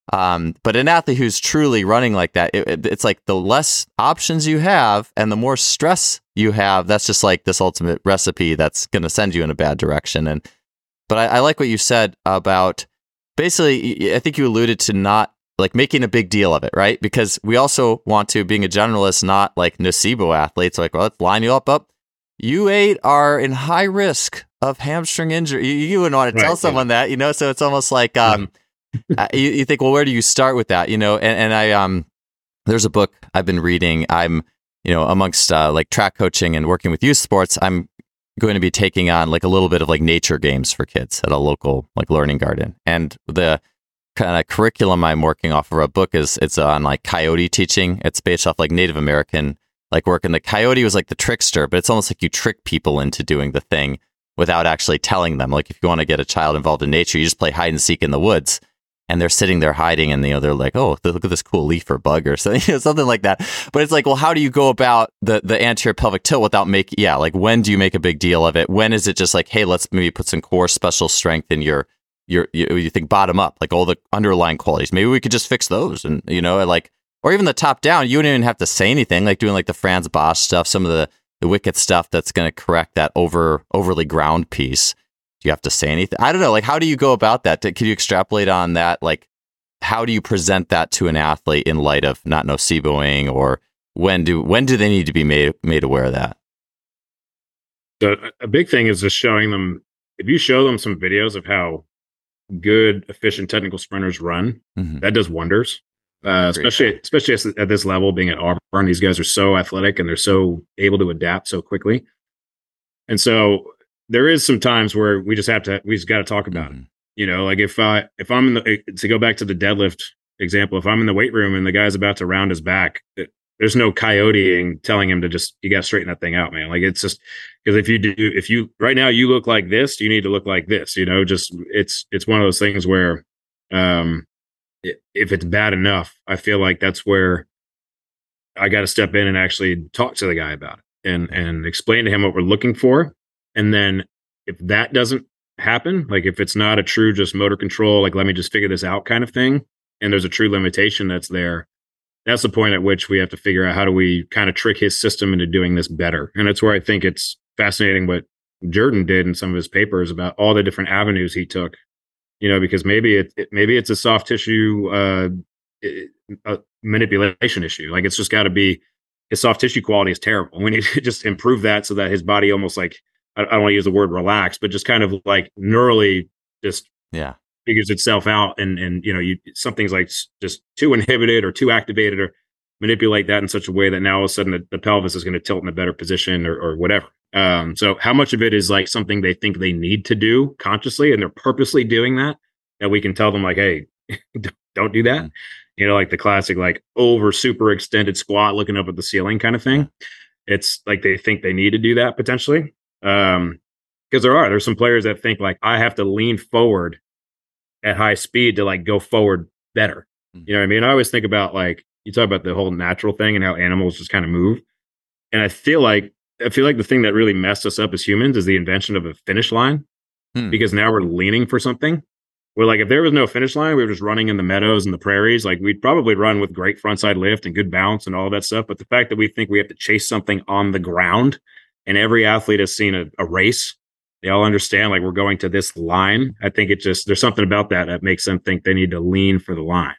But an athlete who's truly running like that, it's like the less options you have and the more stress you have, that's just like this ultimate recipe that's going to send you in a bad direction. But I like what you said about basically, I think you alluded to not like making a big deal of it, right? Because we also want to, being a generalist, not like nocebo athletes, like, well, let's line you up. You 8 are in high risk of hamstring injury. You wouldn't want to tell someone that, so it's almost like, you think, well, where do you start with that? And I, there's a book I've been reading. I'm, amongst like track coaching and working with youth sports, I'm going to be taking on like a little bit of like nature games for kids at a local like learning garden. And the kind of curriculum I'm working off of a book it's on like coyote teaching. It's based off like Native American like work. And the coyote was like the trickster, but it's almost like you trick people into doing the thing without actually telling them. Like if you want to get a child involved in nature, you just play hide and seek in the woods. And they're sitting there hiding, and they're like, "Oh, look at this cool leaf or bug or something, something like that." But it's like, well, how do you go about the anterior pelvic tilt without like when do you make a big deal of it? When is it just like, hey, let's maybe put some core special strength in you think bottom up, like all the underlying qualities. Maybe we could just fix those, and like, or even the top down. You wouldn't even have to say anything, like doing like the Franz Bosch stuff, some of the wicked stuff that's going to correct that overly ground piece. Do you have to say anything? I don't know. Like, how do you go about that? Can you extrapolate on that? Like, how do you present that to an athlete in light of not noceboing, or when do they need to be made aware of that? So a big thing is just showing them. If you show them some videos of how good, efficient technical sprinters run, that does wonders. Especially at this level, being at Auburn, these guys are so athletic and they're so able to adapt so quickly. And so there is some times where we just got to talk about it. Like if I'm to go back to the deadlift example, if I'm in the weight room and the guy's about to round his back, there's no coyoteing telling him to you got to straighten that thing out, man. Like it's just because if you right now you look like this, you need to look like this, just it's one of those things where, if it's bad enough, I feel like that's where I got to step in and actually talk to the guy about it and explain to him what we're looking for. And then if that doesn't happen, like if it's not a true just motor control, like let me just figure this out kind of thing, and there's a true limitation that's there, that's the point at which we have to figure out how do we kind of trick his system into doing this better. And that's where I think it's fascinating what Jordan did in some of his papers about all the different avenues he took, because maybe it's a soft tissue manipulation issue. Like it's just got to be his soft tissue quality is terrible. We need to just improve that so that his body almost like, I don't want to use the word relax, but just kind of like neurally just figures itself out. And something's like just too inhibited or too activated, or manipulate that in such a way that now all of a sudden the pelvis is going to tilt in a better position or whatever. So how much of it is like something they think they need to do consciously and they're purposely doing that we can tell them like, hey, don't do that. Like the classic, like over super extended squat, looking up at the ceiling kind of thing. It's like, they think they need to do that potentially. Because there's some players that think like I have to lean forward at high speed to like go forward better. You know what I mean? I always think about like, you talk about the whole natural thing and how animals just kind of move. And I feel like the thing that really messed us up as humans is the invention of a finish line, because now we're leaning for something. We're like, if there was no finish line, we were just running in the meadows and the prairies. Like we'd probably run with great frontside lift and good bounce and all that stuff. But the fact that we think we have to chase something on the ground, and every athlete has seen a race, they all understand like we're going to this line. I think there's something about that makes them think they need to lean for the line,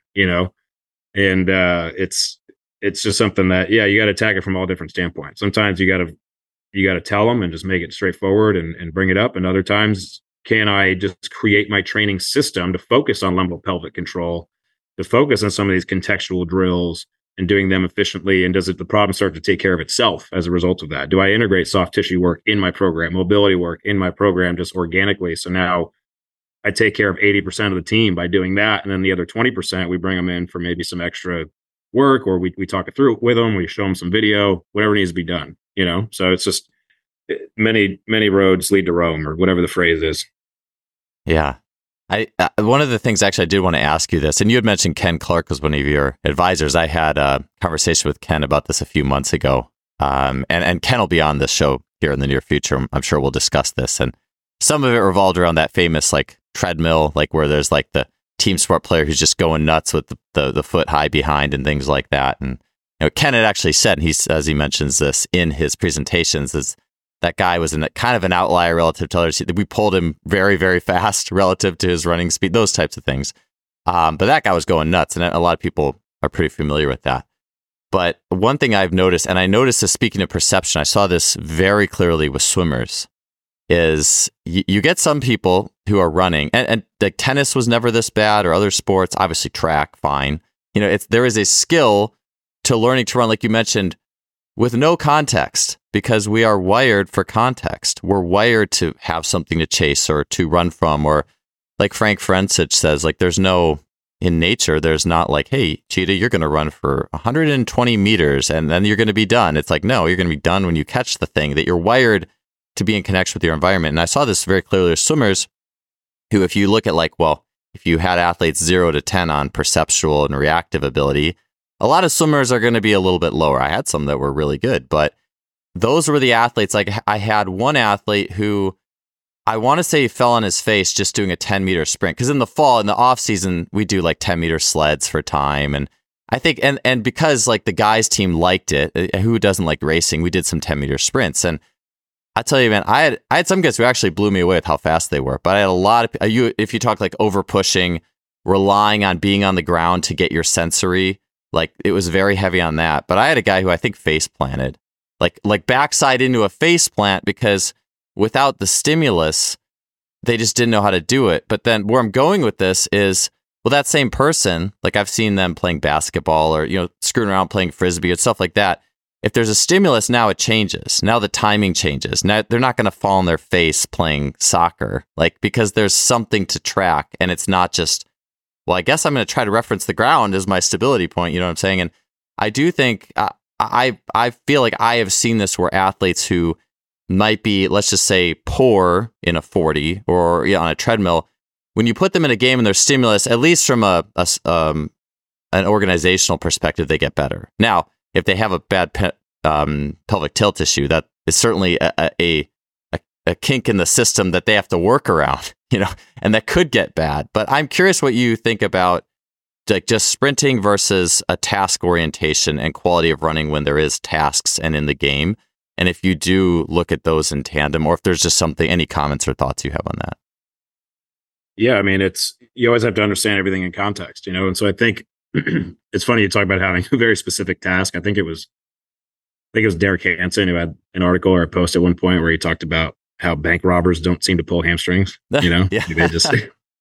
and it's just something that, you got to attack it from all different standpoints. Sometimes you got to tell them and just make it straightforward and bring it up. And other times, can I just create my training system to focus on lumbo-pelvic control, to focus on some of these contextual drills and doing them efficiently? And does the problem start to take care of itself as a result of that? Do I integrate soft tissue work in my program, mobility work in my program just organically? So now I take care of 80% of the team by doing that. And then the other 20%, we bring them in for maybe some extra work, or we talk it through with them. We show them some video, whatever needs to be done, So it's just many roads lead to Rome, or whatever the phrase is. Yeah. One of the things actually I did want to ask you this, and you had mentioned Ken Clark was one of your advisors. I had a conversation with Ken about this a few months ago. And Ken will be on this show here in the near future. I'm sure we'll discuss this. And some of it revolved around that famous like treadmill, like where there's like the team sport player who's just going nuts with the foot high behind and things like that. And Ken had actually said, and as he mentions this in his presentations, is that guy was kind of an outlier relative to others. We pulled him very, very fast relative to his running speed, those types of things. But that guy was going nuts, and a lot of people are pretty familiar with that. But one thing I've noticed, and I noticed this, speaking of perception, I saw this very clearly with swimmers, is you get some people who are running, and like tennis was never this bad, or other sports, obviously track, fine. There is a skill to learning to run, like you mentioned, with no context, because we are wired for context. We're wired to have something to chase or to run from, or like Frank Frencich says, like in nature, there's not like, hey, cheetah, you're going to run for 120 meters and then you're going to be done. It's like, no, you're going to be done when you catch the thing, that you're wired to be in connection with your environment. And I saw this very clearly with swimmers who, if you look at if you had athletes 0 to 10 on perceptual and reactive ability, a lot of swimmers are going to be a little bit lower. I had some that were really good, but those were the athletes. Like I had one athlete who I want to say he fell on his face just doing a 10-meter sprint. Because in the fall, in the off season, we do like 10-meter sleds for time. And I think, and because like the guys team liked it, who doesn't like racing, we did some 10-meter sprints. And I tell you, man, I had some guys who actually blew me away with how fast they were. But I had a lot of, if you talk like over pushing, relying on being on the ground to get your sensory, like it was very heavy on that. But I had a guy who I think face planted, like backside into a face plant, because without the stimulus, they just didn't know how to do it. But then where I'm going with this is, well, that same person, like I've seen them playing basketball or, screwing around playing frisbee and stuff like that. If there's a stimulus, now it changes. Now the timing changes. Now they're not going to fall on their face playing soccer, because there's something to track, and it's not just, well, I guess I'm going to try to reference the ground as my stability point. You know what I'm saying? And I do think I feel like I have seen this where athletes who might be, let's just say, poor in a 40 or on a treadmill, when you put them in a game and their stimulus, at least from an organizational perspective, they get better. Now, if they have a bad pelvic tilt issue, that is certainly a kink in the system that they have to work around, and that could get bad. But I'm curious what you think about like just sprinting versus a task orientation and quality of running when there is tasks and in the game. And if you do look at those in tandem, or if there's just any comments or thoughts you have on that. Yeah, I mean, you always have to understand everything in context, and so I think it's funny you talk about having a very specific task. I think it was Derek Hansen who had an article or a post at one point where he talked about how bank robbers don't seem to pull hamstrings, Yeah. They just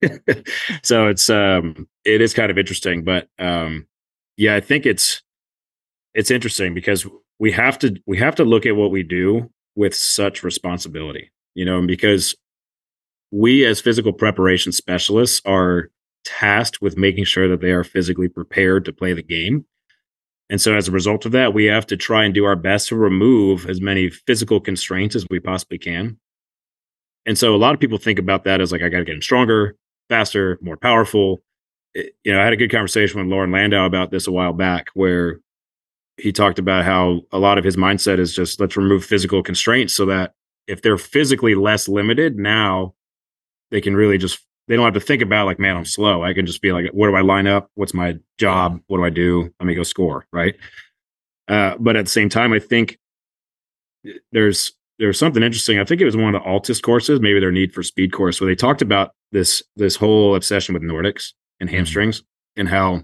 so it is kind of interesting, but yeah, I think it's interesting because we have to look at what we do with such responsibility, and because we as physical preparation specialists are tasked with making sure that they are physically prepared to play the game. And so as a result of that, we have to try and do our best to remove as many physical constraints as we possibly can. And so a lot of people think about that as like, I got to get them stronger, faster, more powerful. I had a good conversation with Lauren Landau about this a while back, where he talked about how a lot of his mindset is just, let's remove physical constraints so that if they're physically less limited, now they can really they don't have to think about like, man, I'm slow. I can just be like, what do I line up? What's my job? What do I do? Let me go score. Right. But at the same time, I think there's something interesting. I think it was one of the Altus courses, maybe their Need for Speed course, where they talked about this whole obsession with Nordics and hamstrings and how,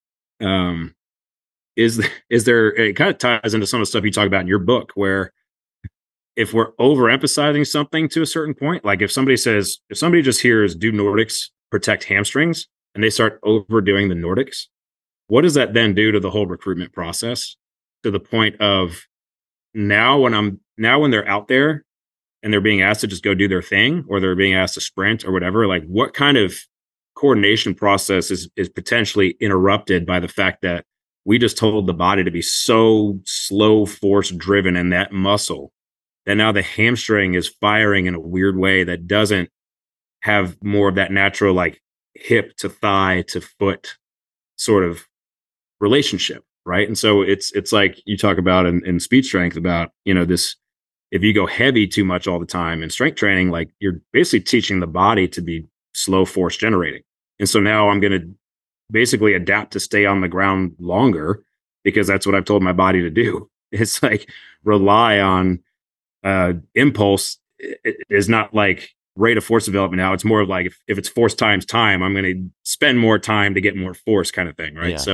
is there, it kind of ties into some of the stuff you talk about in your book, where if we're overemphasizing something to a certain point, like if somebody just hears do Nordics protect hamstrings and they start overdoing the Nordics, what does that then do to the whole recruitment process, to the point of now when they're out there and they're being asked to just go do their thing, or they're being asked to sprint or whatever, like what kind of coordination process is potentially interrupted by the fact that we just told the body to be so slow force driven in that muscle that now the hamstring is firing in a weird way that doesn't have more of that natural like hip to thigh to foot sort of relationship, right? And so it's like you talk about in speed strength about, this, if you go heavy too much all the time in strength training, like you're basically teaching the body to be slow force generating And so now I'm going to basically adapt to stay on the ground longer because that's what I've told my body to do. It's like rely on impulse. It is not like rate of force development now. It's more of like if it's force times time, I'm going to spend more time to get more force kind of thing. Right. Yeah.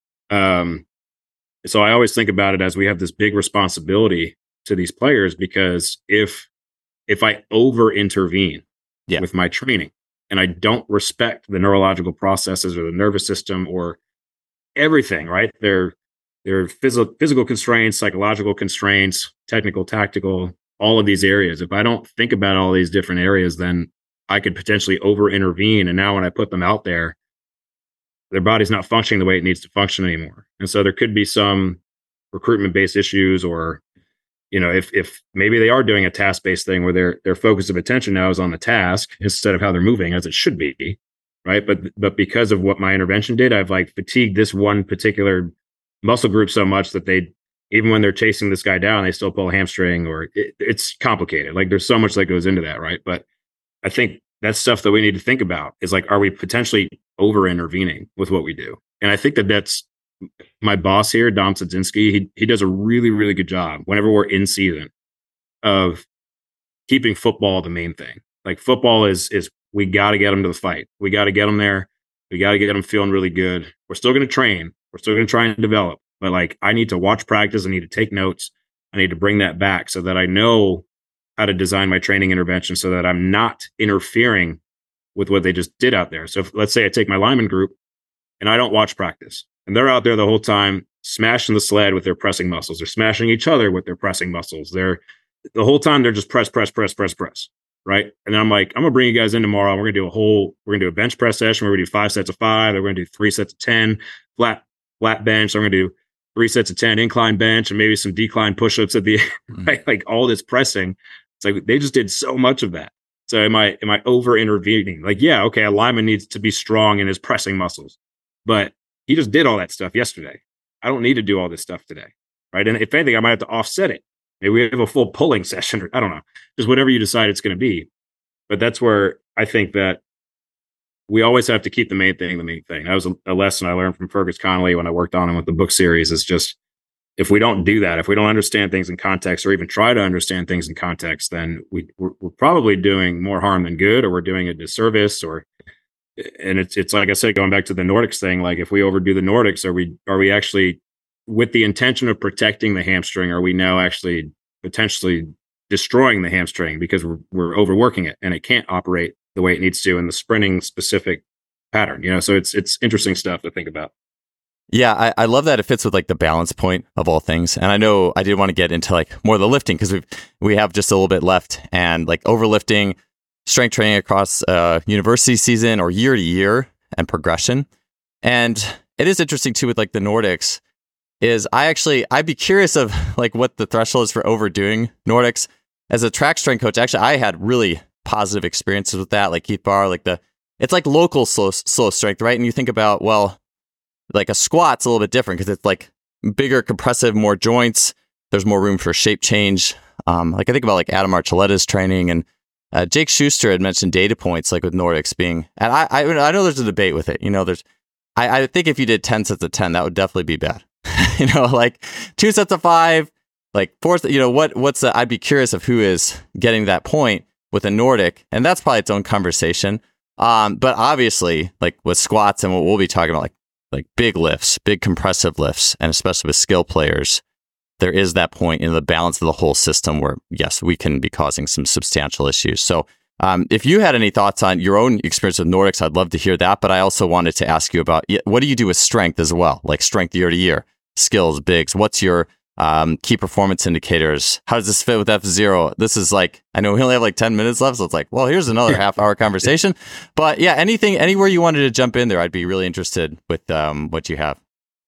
So I always think about it as we have this big responsibility to these players, because if I over intervene with my training and I don't respect the neurological processes or the nervous system or everything, right? Their physical constraints, psychological constraints, technical, tactical, all of these areas. If I don't think about all these different areas, then I could potentially over intervene. And now when I put them out there, their body's not functioning the way it needs to function anymore. And so there could be some recruitment based issues, or, if maybe they are doing a task based thing where their focus of attention now is on the task instead of how they're moving, as it should be. Right. But because of what my intervention did, I've like fatigued this one particular muscle group so much that even when they're chasing this guy down, they still pull a hamstring, or it's complicated. Like there's so much that goes into that. Right. But I think that's stuff that we need to think about is like, are we potentially over intervening with what we do? And I think that's my boss here, Dom Sadzinski. He does a really, really good job whenever we're in season of keeping football the main thing. Like football is we got to get them to the fight. We got to get them there. We got to get them feeling really good. We're still going to train. We're still going to try and develop. But like, I need to watch practice. I need to take notes. I need to bring that back so that I know how to design my training intervention so that I'm not interfering with what they just did out there. So let's say I take my lineman group and I don't watch practice, and they're out there the whole time smashing the sled with their pressing muscles. They're smashing each other with their pressing muscles. The whole time they're just press. Right. And then I'm like, I'm going to bring you guys in tomorrow. We're going to do a bench press session. We're going to do 5 sets of 5. We're going to do 3 sets of 10 flat bench. So I'm going to do 3 sets of 10 incline bench and maybe some decline push-ups at the end, right? Like all this pressing. It's like they just did so much of that. So am I over intervening? Like, yeah, okay, a lineman needs to be strong in his pressing muscles, but he just did all that stuff yesterday. I don't need to do all this stuff today, right? And if anything, I might have to offset it. Maybe we have a full pulling session, or I don't know, just whatever you decide it's going to be. But that's where I think that we always have to keep the main thing the main thing. That was a lesson I learned from Fergus Connolly when I worked on him with the book series. Is just, if we don't do that, if we don't understand things in context, or even try to understand things in context, then we're probably doing more harm than good, or we're doing a disservice. And it's like I said, going back to the Nordics thing, like if we overdo the Nordics, are we actually, with the intention of protecting the hamstring, are we now actually potentially destroying the hamstring because we're overworking it and it can't operate the way it needs to in the sprinting specific pattern? So it's interesting stuff to think about. Yeah, I love that it fits with like the balance point of all things. And I know I did want to get into like more of the lifting because we have just a little bit left, and like overlifting, strength training across university season or year to year and progression. And it is interesting too with like the Nordics is I'd be curious of like what the threshold is for overdoing Nordics. As a track strength coach, actually, I had really positive experiences with that. Like Keith Barr, it's like local slow strength, right? And you think about, well, like a squat's a little bit different because it's like bigger, compressive, more joints. There's more room for shape change. Like I think about like Adam Archuleta's training, and Jake Schuster had mentioned data points like with Nordics being, and I know there's a debate with it. I think if you did 10 sets of 10, that would definitely be bad. Like 2 sets of 5, like 4. What's I'd be curious of who is getting that point with a Nordic, and that's probably its own conversation. But obviously, like with squats and what we'll be talking about, like big lifts, big compressive lifts, and especially with skill players, there is that point in the balance of the whole system where, yes, we can be causing some substantial issues. So if you had any thoughts on your own experience with Nordics, I'd love to hear that. But I also wanted to ask you about what do you do with strength as well, like strength year to year, skills, bigs. What's your key performance indicators? How does this fit with F0? This is like, I know we only have like 10 minutes left, so it's like, well, here's another half-hour conversation. But yeah, anywhere you wanted to jump in there, I'd be really interested with what you have.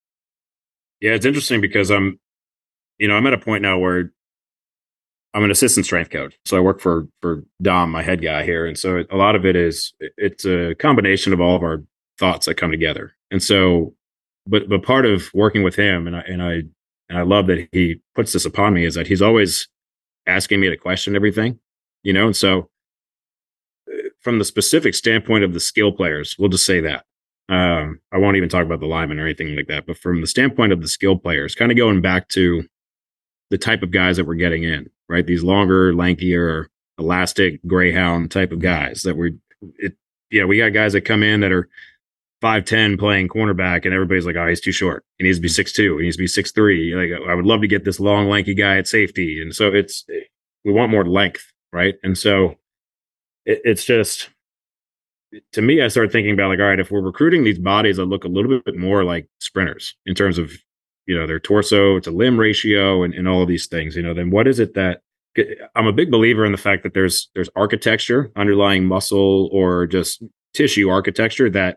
Yeah, it's interesting because I'm at a point now where I'm an assistant strength coach. So I work for Dom, my head guy here. And so a lot of it's a combination of all of our thoughts that come together. And so, but part of working with him, and I love that he puts this upon me, is that he's always asking me to question everything, and so from the specific standpoint of the skill players, we'll just say that. I won't even talk about the linemen or anything like that, but from the standpoint of the skill players, kind of going back to the type of guys that we're getting in, right? These longer, lankier, elastic, greyhound type of guys that we got guys that come in that are 5'10" playing cornerback, and everybody's like, oh, he's too short. He needs to be 6'2". He needs to be 6'3". Like, I would love to get this long, lanky guy at safety. And so we want more length, right? And so it's just, to me, I started thinking about like, all right, if we're recruiting these bodies that look a little bit more like sprinters in terms of, their torso to limb ratio and all of these things, then what is it that I'm a big believer in the fact that there's architecture, underlying muscle or just tissue architecture that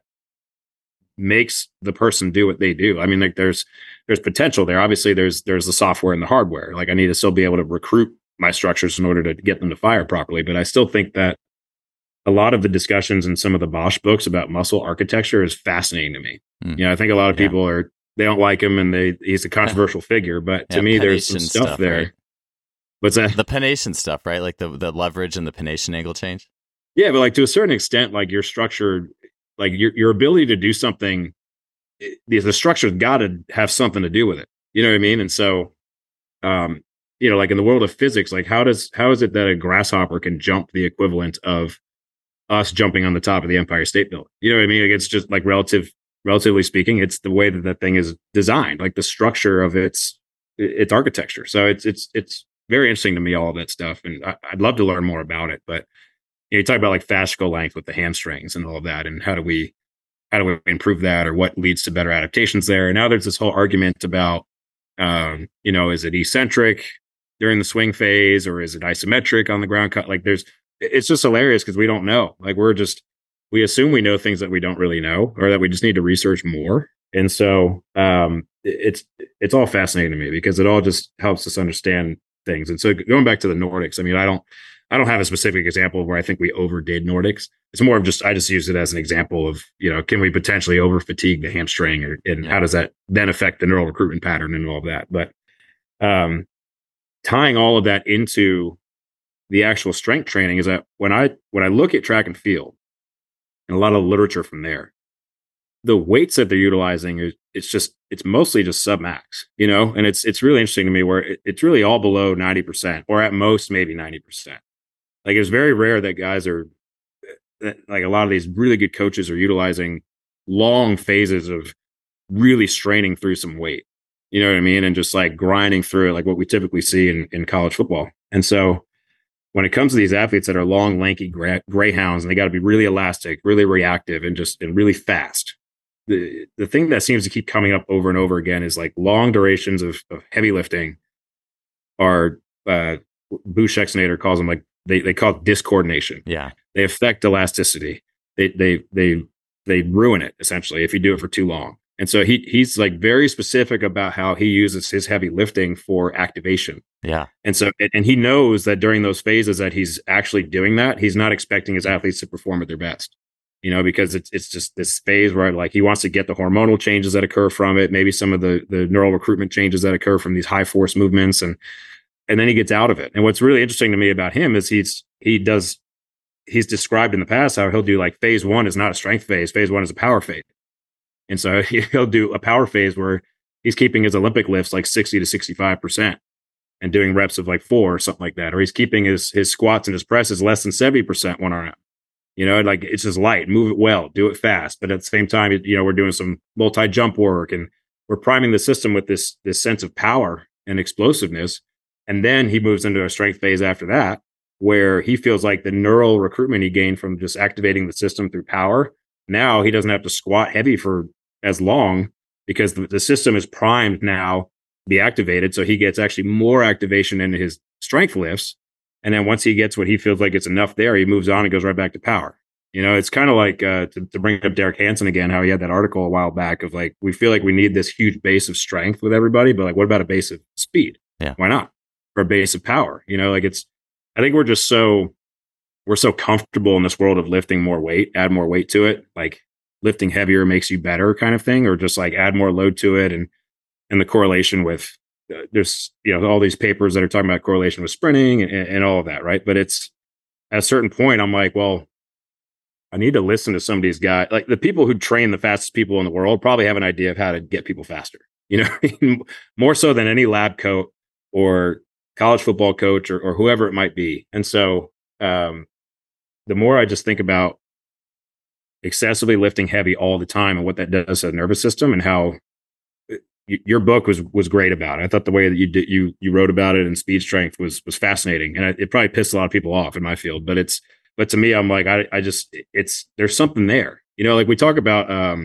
makes the person do what they do. I mean, like there's potential there. Obviously there's the software and the hardware. Like I need to still be able to recruit my structures in order to get them to fire properly. But I still think that a lot of the discussions in some of the Bosch books about muscle architecture is fascinating to me. I think a lot of people they don't like him and he's a controversial figure, but to me, there's some stuff there. Right? What's that? The pennation stuff, right? Like the leverage and the pennation angle change. Yeah. But like to a certain extent, like your structure, like your ability to do something, the structure's got to have something to do with it. You know what I mean? And so, like in the world of physics, like how is it that a grasshopper can jump the equivalent of us jumping on the top of the Empire State Building? You know what I mean? Like it's just like relatively speaking, it's the way that thing is designed, like the structure of its architecture. So it's very interesting to me, all of that stuff. And I'd love to learn more about it, but you talk about like fascicle length with the hamstrings and all of that. And how do we improve that, or what leads to better adaptations there? And now there's this whole argument about, is it eccentric during the swing phase, or is it isometric on the ground cut? Like it's just hilarious because we don't know. Like we assume we know things that we don't really know, or that we just need to research more. And so it's all fascinating to me because it all just helps us understand things. And so going back to the Nordics, I mean, I don't have a specific example of where I think we overdid Nordics. It's more of I just use it as an example of, can we potentially over fatigue the hamstring, and how does that then affect the neural recruitment pattern and all of that? But tying all of that into the actual strength training is that when I look at track and field and a lot of literature from there, the weights that they're utilizing it's mostly just sub max, and it's really interesting to me where it's really all below 90%, or at most maybe 90%. Like it's very rare that guys are like, a lot of these really good coaches are utilizing long phases of really straining through some weight, you know what I mean? And just like grinding through it, like what we typically see in college football. And so when it comes to these athletes that are long, lanky greyhounds, and they got to be really elastic, really reactive, and really fast, the thing that seems to keep coming up over and over again is like long durations of heavy lifting are, Boo Schexnayder calls them, like they call it discoordination. Yeah. They affect elasticity. They ruin it essentially if you do it for too long. And so he's like very specific about how he uses his heavy lifting for activation. Yeah. And so, and he knows that during those phases that he's actually doing that, he's not expecting his athletes to perform at their best, because it's just this phase where like he wants to get the hormonal changes that occur from it, maybe some of the neural recruitment changes that occur from these high force movements, and then he gets out of it. And what's really interesting to me about him is he's described in the past how he'll do like phase one is not a strength phase. Phase one is a power phase. And so he'll do a power phase where he's keeping his Olympic lifts like 60 to 65% and doing reps of like 4 or something like that. Or he's keeping his squats and his presses less than 70% 1 RM. Like it's just light, move it well, do it fast. But at the same time, we're doing some multi-jump work, and we're priming the system with this sense of power and explosiveness. And then he moves into a strength phase after that, where he feels like the neural recruitment he gained from just activating the system through power, now he doesn't have to squat heavy for as long because the system is primed now to be activated. So he gets actually more activation into his strength lifts. And then once he gets what he feels like it's enough there, he moves on and goes right back to power. It's kind of like to bring up Derek Hansen again, how he had that article a while back of like, we feel like we need this huge base of strength with everybody, but like, what about a base of speed? Yeah. Why not? Or a base of power? I think we're so comfortable in this world of lifting more weight, add more weight to it. Like lifting heavier makes you better kind of thing, or just like add more load to it. And the correlation with there's, all these papers that are talking about correlation with sprinting and all of that. Right. But it's at a certain point, I'm like, well, I need to listen to some of these guys. Like the people who train the fastest people in the world probably have an idea of how to get people faster. You know, more so than any lab coat or college football coach or whoever it might be. And so the more I just think about excessively lifting heavy all the time and what that does to the nervous system, and how your book was great about it. I thought the way that you wrote about it and speed strength was fascinating, and it probably pissed a lot of people off in my field. But to me, I'm like, I just there's something there. You know, like we talk about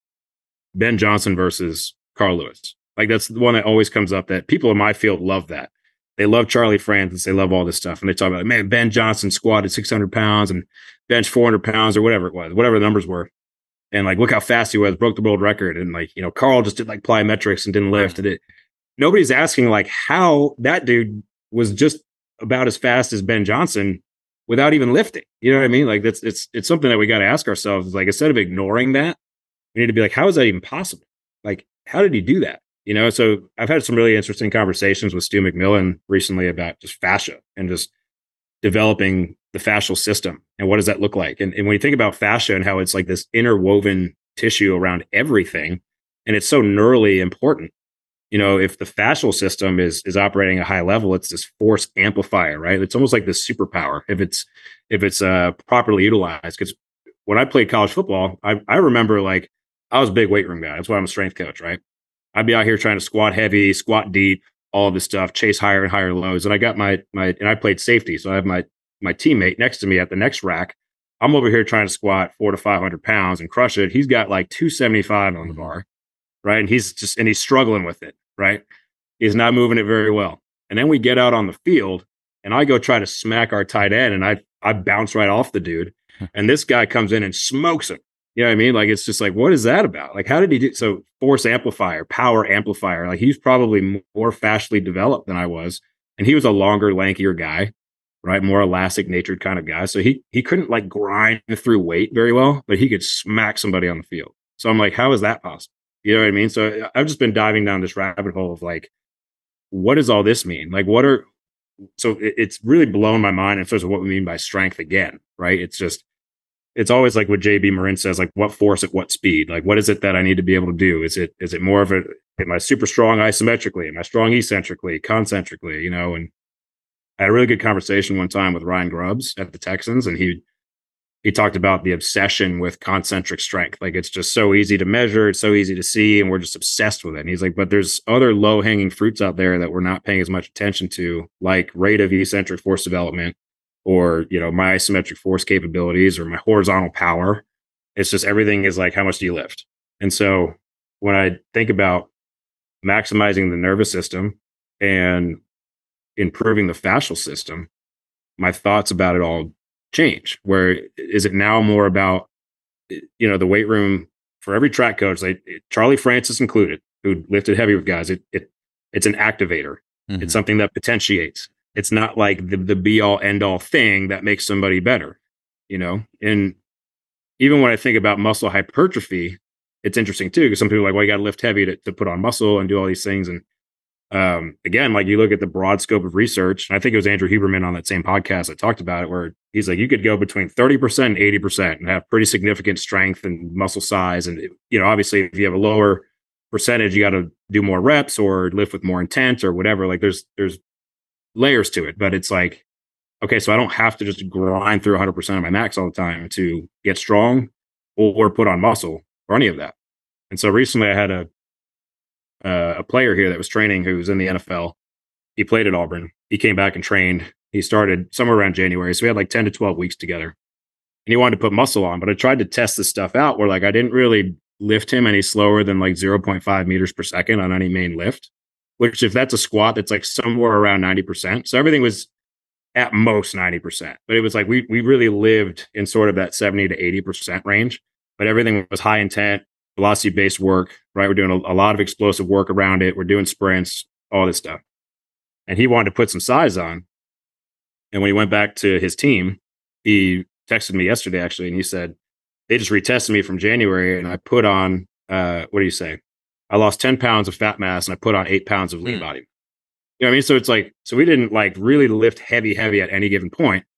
Ben Johnson versus Carl Lewis. Like that's the one that always comes up, that people in my field love that. They love Charlie Francis. They love all this stuff. And they talk about, man, Ben Johnson squatted 600 pounds and benched 400 pounds or whatever it was, whatever the numbers were. And like, look how fast he was, broke the world record. And like, you know, Carl just did like plyometrics and didn't lift. And nobody's asking like how that dude was just about as fast as Ben Johnson without even lifting. You know what I mean? Like it's something that we got to ask ourselves. Like, instead of ignoring that, we need to be like, how is that even possible? Like, how did he do that? You know, so I've had some really interesting conversations with Stu McMillan recently about just fascia and just developing the fascial system and what does that look like. And when you think about fascia and how it's like this interwoven tissue around everything, and it's so neurally important. You know, if the fascial system is operating at a high level, it's this force amplifier, right? It's almost like this superpower if it's properly utilized. Because when I played college football, I remember like I was a big weight room guy. That's why I'm a strength coach, right? I'd be out here trying to squat heavy, squat deep, all of this stuff, chase higher and higher lows. And I got my and I played safety. So I have my teammate next to me at the next rack. I'm over here trying to squat 400 to 500 pounds and crush it. He's got like 275 on the bar, right? And he's struggling with it, right? He's not moving it very well. And then we get out on the field and I go try to smack our tight end and I bounce right off the dude. And this guy comes in and smokes him. You know what I mean? Like, it's just like, what is that about? Like, how did he do? So force amplifier, power amplifier, like he's probably more fascially developed than I was. And he was a longer, lankier guy, right? More elastic natured kind of guy. So he couldn't like grind through weight very well, but he could smack somebody on the field. So I'm like, how is that possible? You know what I mean? So I've just been diving down this rabbit hole of like, what does all this mean? Like, so it's really blown my mind in terms of what we mean by strength again, right? It's always like what JB Marin says, like what force at what speed? Like, what is it that I need to be able to do? Is it more of am I super strong isometrically? Am I strong eccentrically, concentrically, you know? And I had a really good conversation one time with Ryan Grubbs at the Texans, and he talked about the obsession with concentric strength. Like, it's just so easy to measure. It's so easy to see. And we're just obsessed with it. And he's like, but there's other low hanging fruits out there that we're not paying as much attention to, like rate of eccentric force development, or, you know, my isometric force capabilities, or my horizontal power. It's just everything is like, how much do you lift? And so when I think about maximizing the nervous system and improving the fascial system, my thoughts about it all change. Where is it now more about, you know, the weight room for every track coach, like Charlie Francis included, who lifted heavy with guys, it's an activator. Mm-hmm. It's something that potentiates. It's not like the be all end all thing that makes somebody better, you know? And even when I think about muscle hypertrophy, it's interesting too, because some people are like, well, you got to lift heavy to put on muscle and do all these things. And again, like you look at the broad scope of research, and I think it was Andrew Huberman on that same podcast that talked about it, where he's like, you could go between 30% and 80% and have pretty significant strength and muscle size. And, you know, obviously if you have a lower percentage, you got to do more reps or lift with more intent or whatever. Like there's layers to it, but it's like, okay, so I don't have to just grind through 100% of my max all the time to get strong or put on muscle or any of that. And so recently I had a player here that was training who was in the NFL. He played at Auburn. He came back and trained. He started somewhere around January. So we had like 10 to 12 weeks together. And he wanted to put muscle on, but I tried to test this stuff out where like I didn't really lift him any slower than like 0.5 meters per second on any main lift, which if that's a squat, that's like somewhere around 90%. So everything was at most 90%, but it was like, we really lived in sort of that 70 to 80% range, but everything was high intent, velocity based work, right? We're doing a lot of explosive work around it. We're doing sprints, all this stuff. And he wanted to put some size on. And when he went back to his team, he texted me yesterday actually, and he said, they just retested me from January and I put on, what do you say? I lost 10 pounds of fat mass and I put on 8 pounds of lean body. You know what I mean? So it's like, so we didn't like really lift heavy at any given point,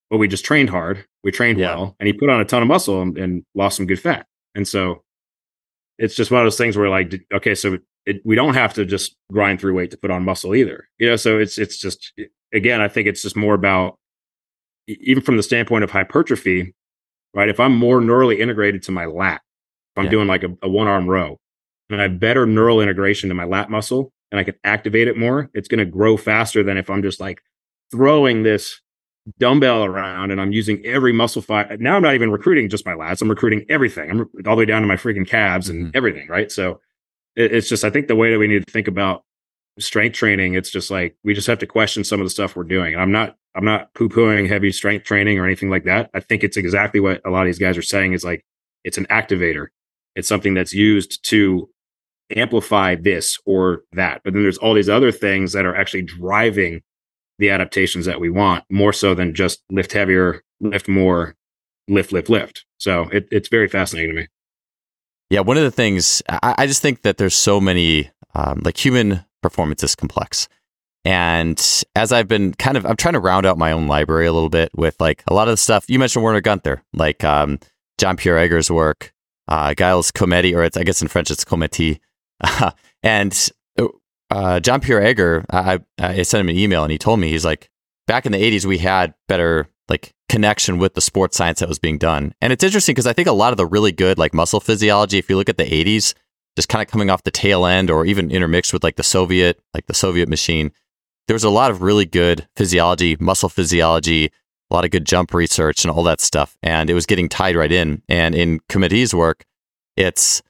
but we just trained hard, we trained well, and he put on a ton of muscle and lost some good fat. And so it's just one of those things where like, okay, so we don't have to just grind through weight to put on muscle either, so it's just, again, I think it's just more about, even from the standpoint of hypertrophy, right? If I'm more neurally integrated to my lat, if I'm doing like a one arm row, and I have better neural integration to my lat muscle and I can activate it more, it's going to grow faster than if I'm just like throwing this dumbbell around and I'm using every muscle fiber. Now I'm not even recruiting just my lats. I'm recruiting everything. I'm all the way down to my freaking calves and everything. Right. So it's just, I think the way that we need to think about strength training, it's just like, we just have to question some of the stuff we're doing. And I'm not poo-pooing heavy strength training or anything like that. I think it's exactly what a lot of these guys are saying is like, it's an activator. It's something that's used to amplify this or that. But then there's all these other things that are actually driving the adaptations that we want, more so than just lift heavier, lift more, lift. So it's very fascinating to me. Yeah, one of the things, I just think that there's so many, like human performance is complex. And as I've been I'm trying to round out my own library a little bit with like a lot of the stuff. You mentioned Werner Gunther, like Jean-Pierre Egger's work, Gilles Comedy, or I guess in French it's Comety. And Jean-Pierre Egger, I sent him an email and he told me, he's like, back in the 80s, we had better like connection with the sports science that was being done. And it's interesting because I think a lot of the really good like muscle physiology, if you look at the 80s, just kind of coming off the tail end or even intermixed with like the Soviet machine, there was a lot of really good physiology, muscle physiology, a lot of good jump research and all that stuff. And it was getting tied right in. And in Comety's work, it's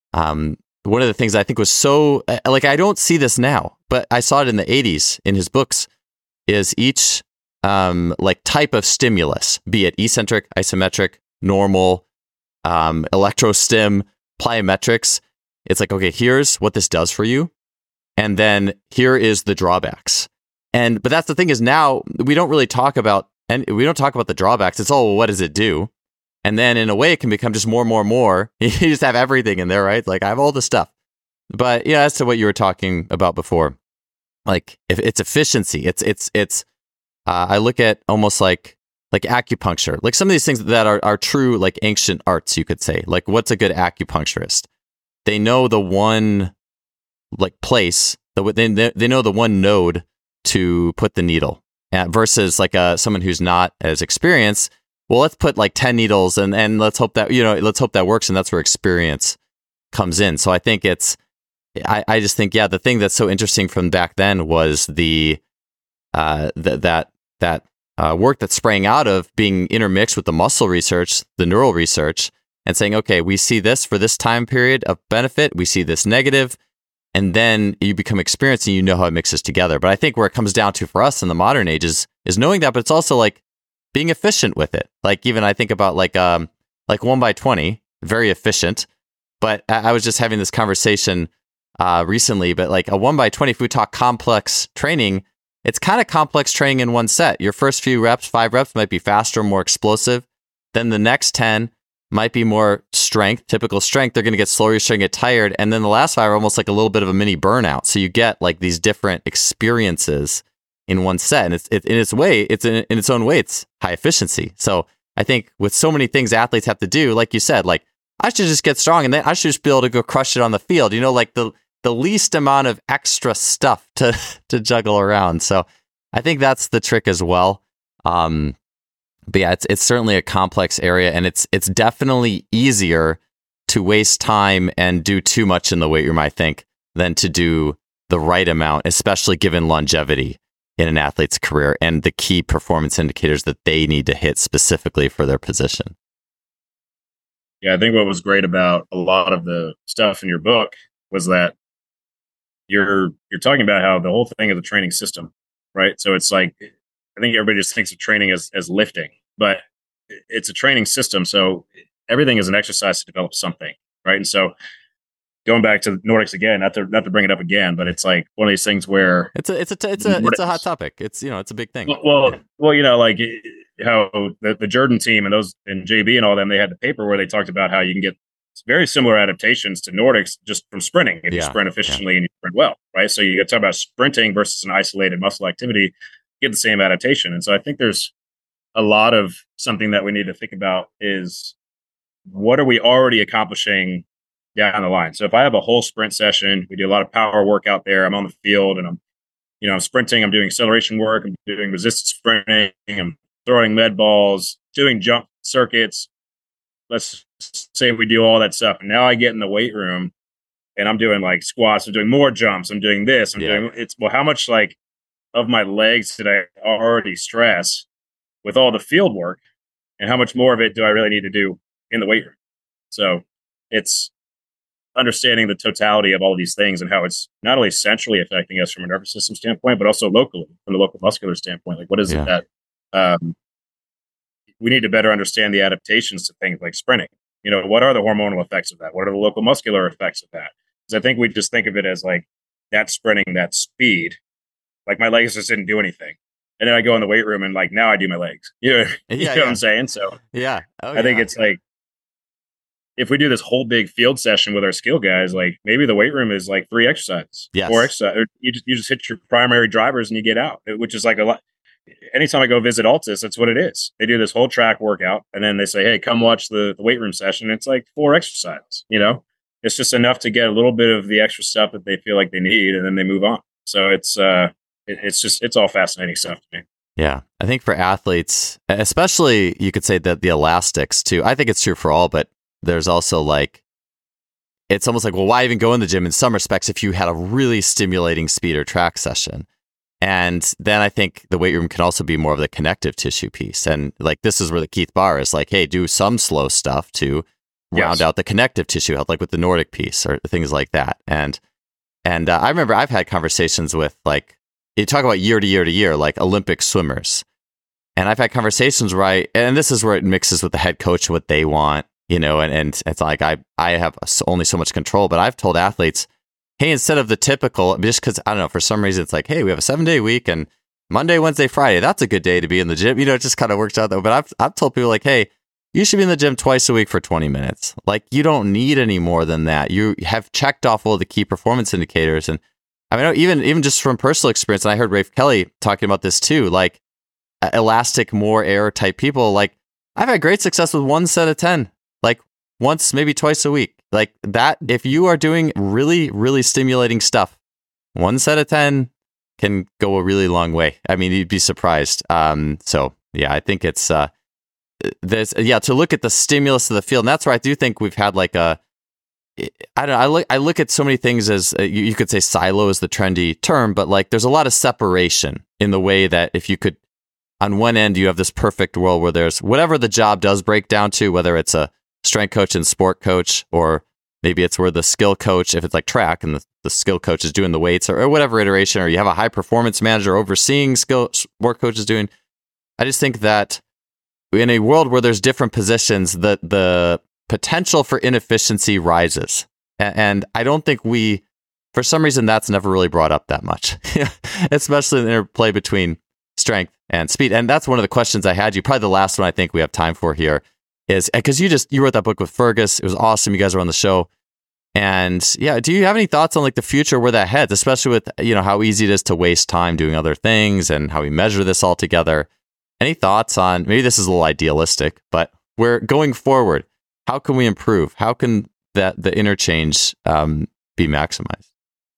one of the things I think was so, like, I don't see this now, but I saw it in the 80s in his books, is each like type of stimulus, be it eccentric, isometric, normal, electrostim, plyometrics. It's like, okay, here's what this does for you. And then here is the drawbacks. But that's the thing is now we don't really talk about, and we don't talk about the drawbacks. It's all, well, what does it do? And then in a way it can become just more. You just have everything in there, right? Like I have all the stuff. But yeah, as to what you were talking about before, like if it's efficiency, it's I look at almost like acupuncture, like some of these things that are true, like ancient arts, you could say. Like what's a good acupuncturist? They know the one like place, they know the one node to put the needle versus like someone who's not as experienced. Well, let's put like 10 needles and let's hope that works. And that's where experience comes in. So I think I just think, yeah, the thing that's so interesting from back then was that work that sprang out of being intermixed with the muscle research, the neural research, and saying, okay, we see this for this time period of benefit. We see this negative. And then you become experienced and you know how it mixes together. But I think where it comes down to for us in the modern age is knowing that, but it's also like being efficient with it. Like even I think about like 1x20, very efficient. But I was just having this conversation recently, but like a 1x20, if we talk complex training, it's kind of complex training in one set. Your first few reps, 5 reps might be faster, more explosive. Then the next 10 might be more strength, typical strength. They're going to get slower, you're starting to get tired. And then the last 5 are almost like a little bit of a mini burnout. So you get like these different experiences in one set. And it's in its own way, it's high efficiency. So I think with so many things athletes have to do, like you said, like I should just get strong and then I should just be able to go crush it on the field. Like the least amount of extra stuff to juggle around. So I think that's the trick as well. But yeah, it's certainly a complex area, and it's definitely easier to waste time and do too much in the weight room, I think, than to do the right amount, especially given longevity in an athlete's career and the key performance indicators that they need to hit specifically for their position. Yeah, I think what was great about a lot of the stuff in your book was that you're talking about how the whole thing is a training system, right? So it's like, I think everybody just thinks of training as lifting, but it's a training system. So everything is an exercise to develop something, right? And so going back to Nordics again, not to bring it up again, but it's like one of these things where it's a hot topic. It's a big thing. Well, like how the Jordan team and JB and all them, they had the paper where they talked about how you can get very similar adaptations to Nordics just from sprinting. If you sprint efficiently and you sprint well, right? So you talk about sprinting versus an isolated muscle activity, you get the same adaptation. And so I think there's a lot of something that we need to think about is what are we already accomplishing down the line? So if I have a whole sprint session, we do a lot of power work out there. I'm on the field and I'm sprinting, I'm doing acceleration work, I'm doing resistance sprinting, I'm throwing med balls, doing jump circuits. Let's say we do all that stuff. And now I get in the weight room and I'm doing like squats, I'm doing more jumps, I'm doing this, how much like of my legs did I already stress with all the field work, and how much more of it do I really need to do in the weight room? So it's understanding the totality of all of these things and how it's not only centrally affecting us from a nervous system standpoint, but also locally from the local muscular standpoint. Like, what is it that we need to better understand the adaptations to things like sprinting? What are the hormonal effects of that? What are the local muscular effects of that? Because I think we just think of it as like that sprinting, that speed, like my legs just didn't do anything. And then I go in the weight room and like, now I do my legs. You know what I'm saying? So I think it's like, if we do this whole big field session with our skill guys, like maybe the weight room is like 3 exercises, 4 exercises. Or you just hit your primary drivers and you get out, which is like a lot. Anytime I go visit Altus, that's what it is. They do this whole track workout and then they say, hey, come watch the weight room session. It's like 4 exercises, it's just enough to get a little bit of the extra stuff that they feel like they need. And then they move on. So it's all fascinating stuff to me. Yeah. I think for athletes, especially you could say that the elastics too, I think it's true for all, but there's also like, it's almost like, well, why even go in the gym in some respects if you had a really stimulating speed or track session? And then I think the weight room can also be more of the connective tissue piece. And like, this is where the Keith Bar is like, hey, do some slow stuff to round out the connective tissue health, like with the Nordic piece or things like that. And I remember I've had conversations with like, you talk about year to year to year, like Olympic swimmers. And I've had conversations where and this is where it mixes with the head coach, what they want, and it's like, I have only so much control, but I've told athletes, hey, instead of the typical, just because, I don't know, for some reason, it's like, hey, we have a 7-day week and Monday, Wednesday, Friday, that's a good day to be in the gym. It just kind of works out though. But I've told people like, hey, you should be in the gym twice a week for 20 minutes. Like, you don't need any more than that. You have checked off all the key performance indicators. And I mean, even just from personal experience, and I heard Rafe Kelly talking about this too, like elastic, more air type people, like I've had great success with 1 set of 10, like once, maybe twice a week. Like that, if you are doing really, really stimulating stuff, 1 set of 10 can go a really long way. I mean, you'd be surprised. So yeah, I think it's, to look at the stimulus of the field. And that's where I do think we've had like I don't know. I look at so many things as you could say silo is the trendy term, but like there's a lot of separation in the way that if you could, on one end, you have this perfect world where there's whatever the job does break down to, whether it's a strength coach and sport coach, or maybe it's where the skill coach, if it's like track and the skill coach is doing the weights or whatever iteration, or you have a high performance manager overseeing sport coaches doing. I just think that in a world where there's different positions, the potential for inefficiency rises. And I don't think for some reason, that's never really brought up that much, especially in the interplay between strength and speed. And that's one of the questions I had you. Probably the last one I think we have time for here is because you wrote that book with Fergus. It was awesome. You guys were on the show. And yeah, do you have any thoughts on like the future where that heads, especially with, how easy it is to waste time doing other things and how we measure this all together? Any thoughts on, maybe this is a little idealistic, but we're going forward. How can we improve? How can the interchange be maximized?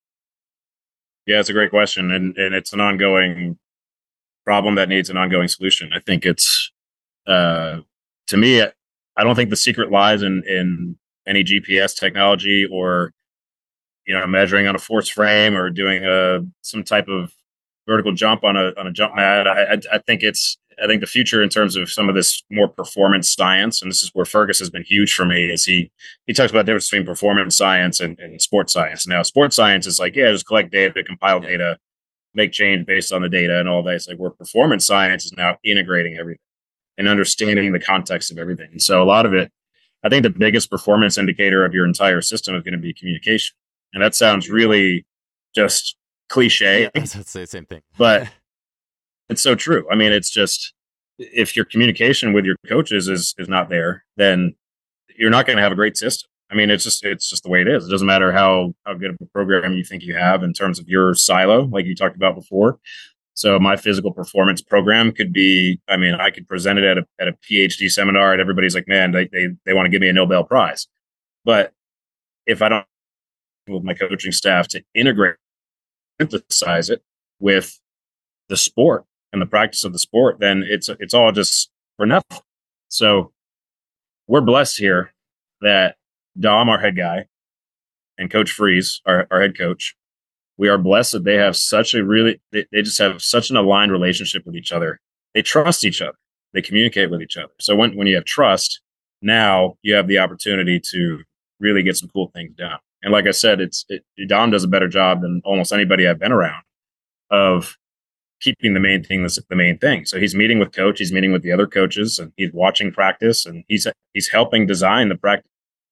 Yeah, it's a great question. And it's an ongoing problem that needs an ongoing solution. I think it's, to me, I don't think the secret lies in any GPS technology or, measuring on a force frame or doing some type of vertical jump on a jump mat. I think the future in terms of some of this more performance science, and this is where Fergus has been huge for me, is he talks about the difference between performance science and sports science. Now, sports science is like, just collect data, compile data, make change based on the data and all that. It's like where performance science is now integrating everything and understanding the context of everything. And so a lot of it, I think the biggest performance indicator of your entire system is going to be communication. And that sounds really just cliche. Yeah, I'd say the same thing. But it's so true. I mean, it's just, if your communication with your coaches is not there, then you're not going to have a great system. I mean, it's just the way it is. It doesn't matter how good of a program you think you have in terms of your silo, like you talked about before. So my physical performance program could be, I mean, I could present it at a PhD seminar and everybody's like, man, they want to give me a Nobel Prize. But if I don't with my coaching staff to integrate, emphasize it with the sport and the practice of the sport, then it's all just for nothing. So we're blessed here that Dom, our head guy, and Coach Freeze, our head coach, we are blessed that they have they just have such an aligned relationship with each other. They trust each other. They communicate with each other. So when you have trust, now you have the opportunity to really get some cool things done. And like I said, Dom does a better job than almost anybody I've been around of keeping the main thing the main thing. So he's meeting with coach, he's meeting with the other coaches, and he's watching practice, and he's helping design the practice.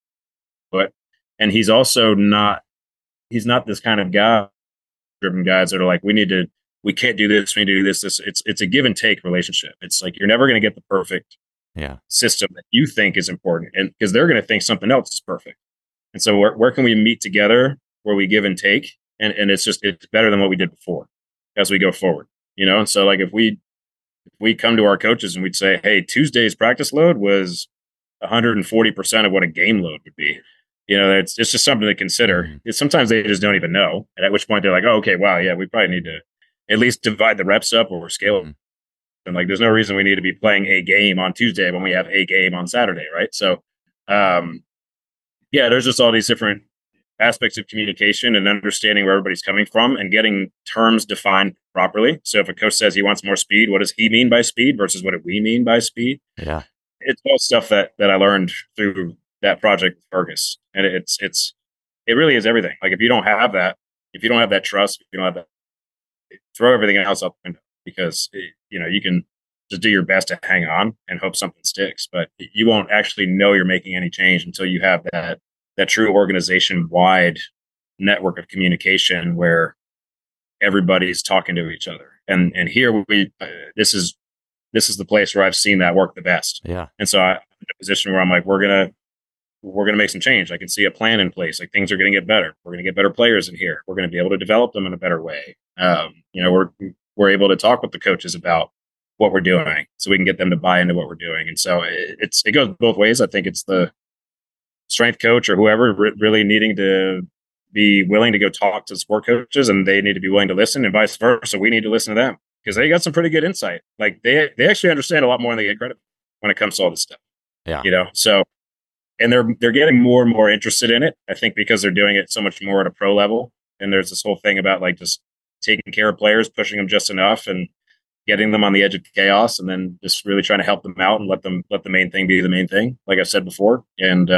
And he's also not this kind of guy driven guys that are like, we can't do this, we need to do this. It's a give and take relationship. It's like you're never going to get the perfect system that you think is important, and because they're going to think something else is perfect. And so where can we meet together where we give and take, and it's better than what we did before as we go forward, And so like if we come to our coaches and we'd say, hey, Tuesday's practice load was 140% of what a game load would be. It's just something to consider. Mm-hmm. Sometimes they just don't even know. And at which point they're like, oh, okay, wow, yeah, we probably need to at least divide the reps up or scale them. And like, there's no reason we need to be playing a game on Tuesday when we have a game on Saturday, right? So, there's just all these different aspects of communication and understanding where everybody's coming from and getting terms defined properly. So if a coach says he wants more speed, what does he mean by speed versus what do we mean by speed? Yeah. It's all stuff that I learned through that project with Fergus. And it really is everything. Like if you don't have that trust, if you don't have that, throw everything else out the window, because you can just do your best to hang on and hope something sticks, but you won't actually know you're making any change until you have that true organization wide network of communication where everybody's talking to each other. And here this is the place where I've seen that work the best. Yeah. And so I'm in a position where I'm like, we're gonna make some change. I can see a plan in place. Like things are gonna get better. We're gonna get better players in here. We're gonna be able to develop them in a better way. We're able to talk with the coaches about what we're doing, so we can get them to buy into what we're doing. And so it goes both ways. I think it's the strength coach or whoever really needing to be willing to go talk to sport coaches, and they need to be willing to listen, and vice versa. We need to listen to them because they got some pretty good insight. Like they actually understand a lot more than they get credit when it comes to all this stuff. Yeah. So. And they're getting more and more interested in it, I think, because they're doing it so much more at a pro level. And there's this whole thing about like just taking care of players, pushing them just enough, and getting them on the edge of chaos, and then just really trying to help them out and let the main thing be the main thing, like I said before. And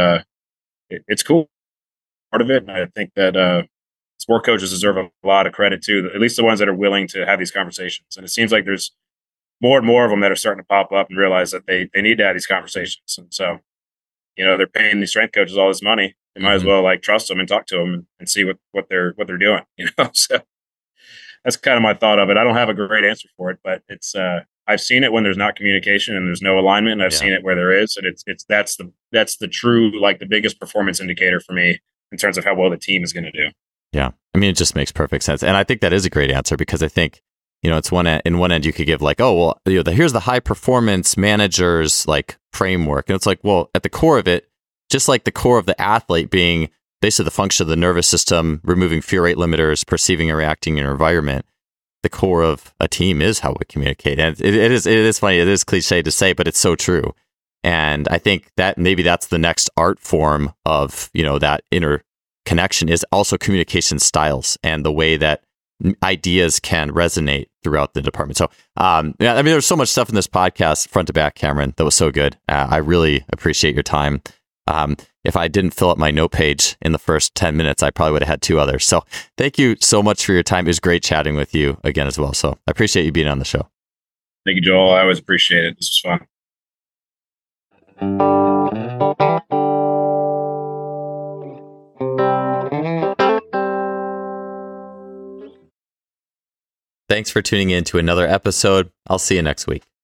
it's cool, part of it. And I think that sport coaches deserve a lot of credit too, at least the ones that are willing to have these conversations. And it seems like there's more and more of them that are starting to pop up and realize that they need to have these conversations. And so, they're paying these strength coaches all this money. They might as well like trust them and talk to them and see what they're doing. So that's kind of my thought of it. I don't have a great answer for it, but it's I've seen it when there's not communication and there's no alignment, and I've seen it where there is, and that's the true, like the biggest performance indicator for me in terms of how well the team is going to do. Yeah, I mean, it just makes perfect sense, and I think that is a great answer, because I think it's in one end you could give like, oh well, here's the high performance managers like framework, and it's like, well, at the core of it, just like the core of the athlete being basically the function of the nervous system, removing fear rate limiters, perceiving and reacting in your environment, the core of a team is how we communicate. And it is funny, it is cliche to say, but it's so true. And I think that maybe that's the next art form of that inner connection, is also communication styles and the way that ideas can resonate throughout the department. So, there's so much stuff in this podcast, front to back, Cameron, that was so good. I really appreciate your time. If I didn't fill up my note page in the first 10 minutes, I probably would have had 2 others. So thank you so much for your time. It was great chatting with you again as well. So I appreciate you being on the show. Thank you, Joel. I always appreciate it. This was Thanks for tuning in to another episode. I'll see you next week.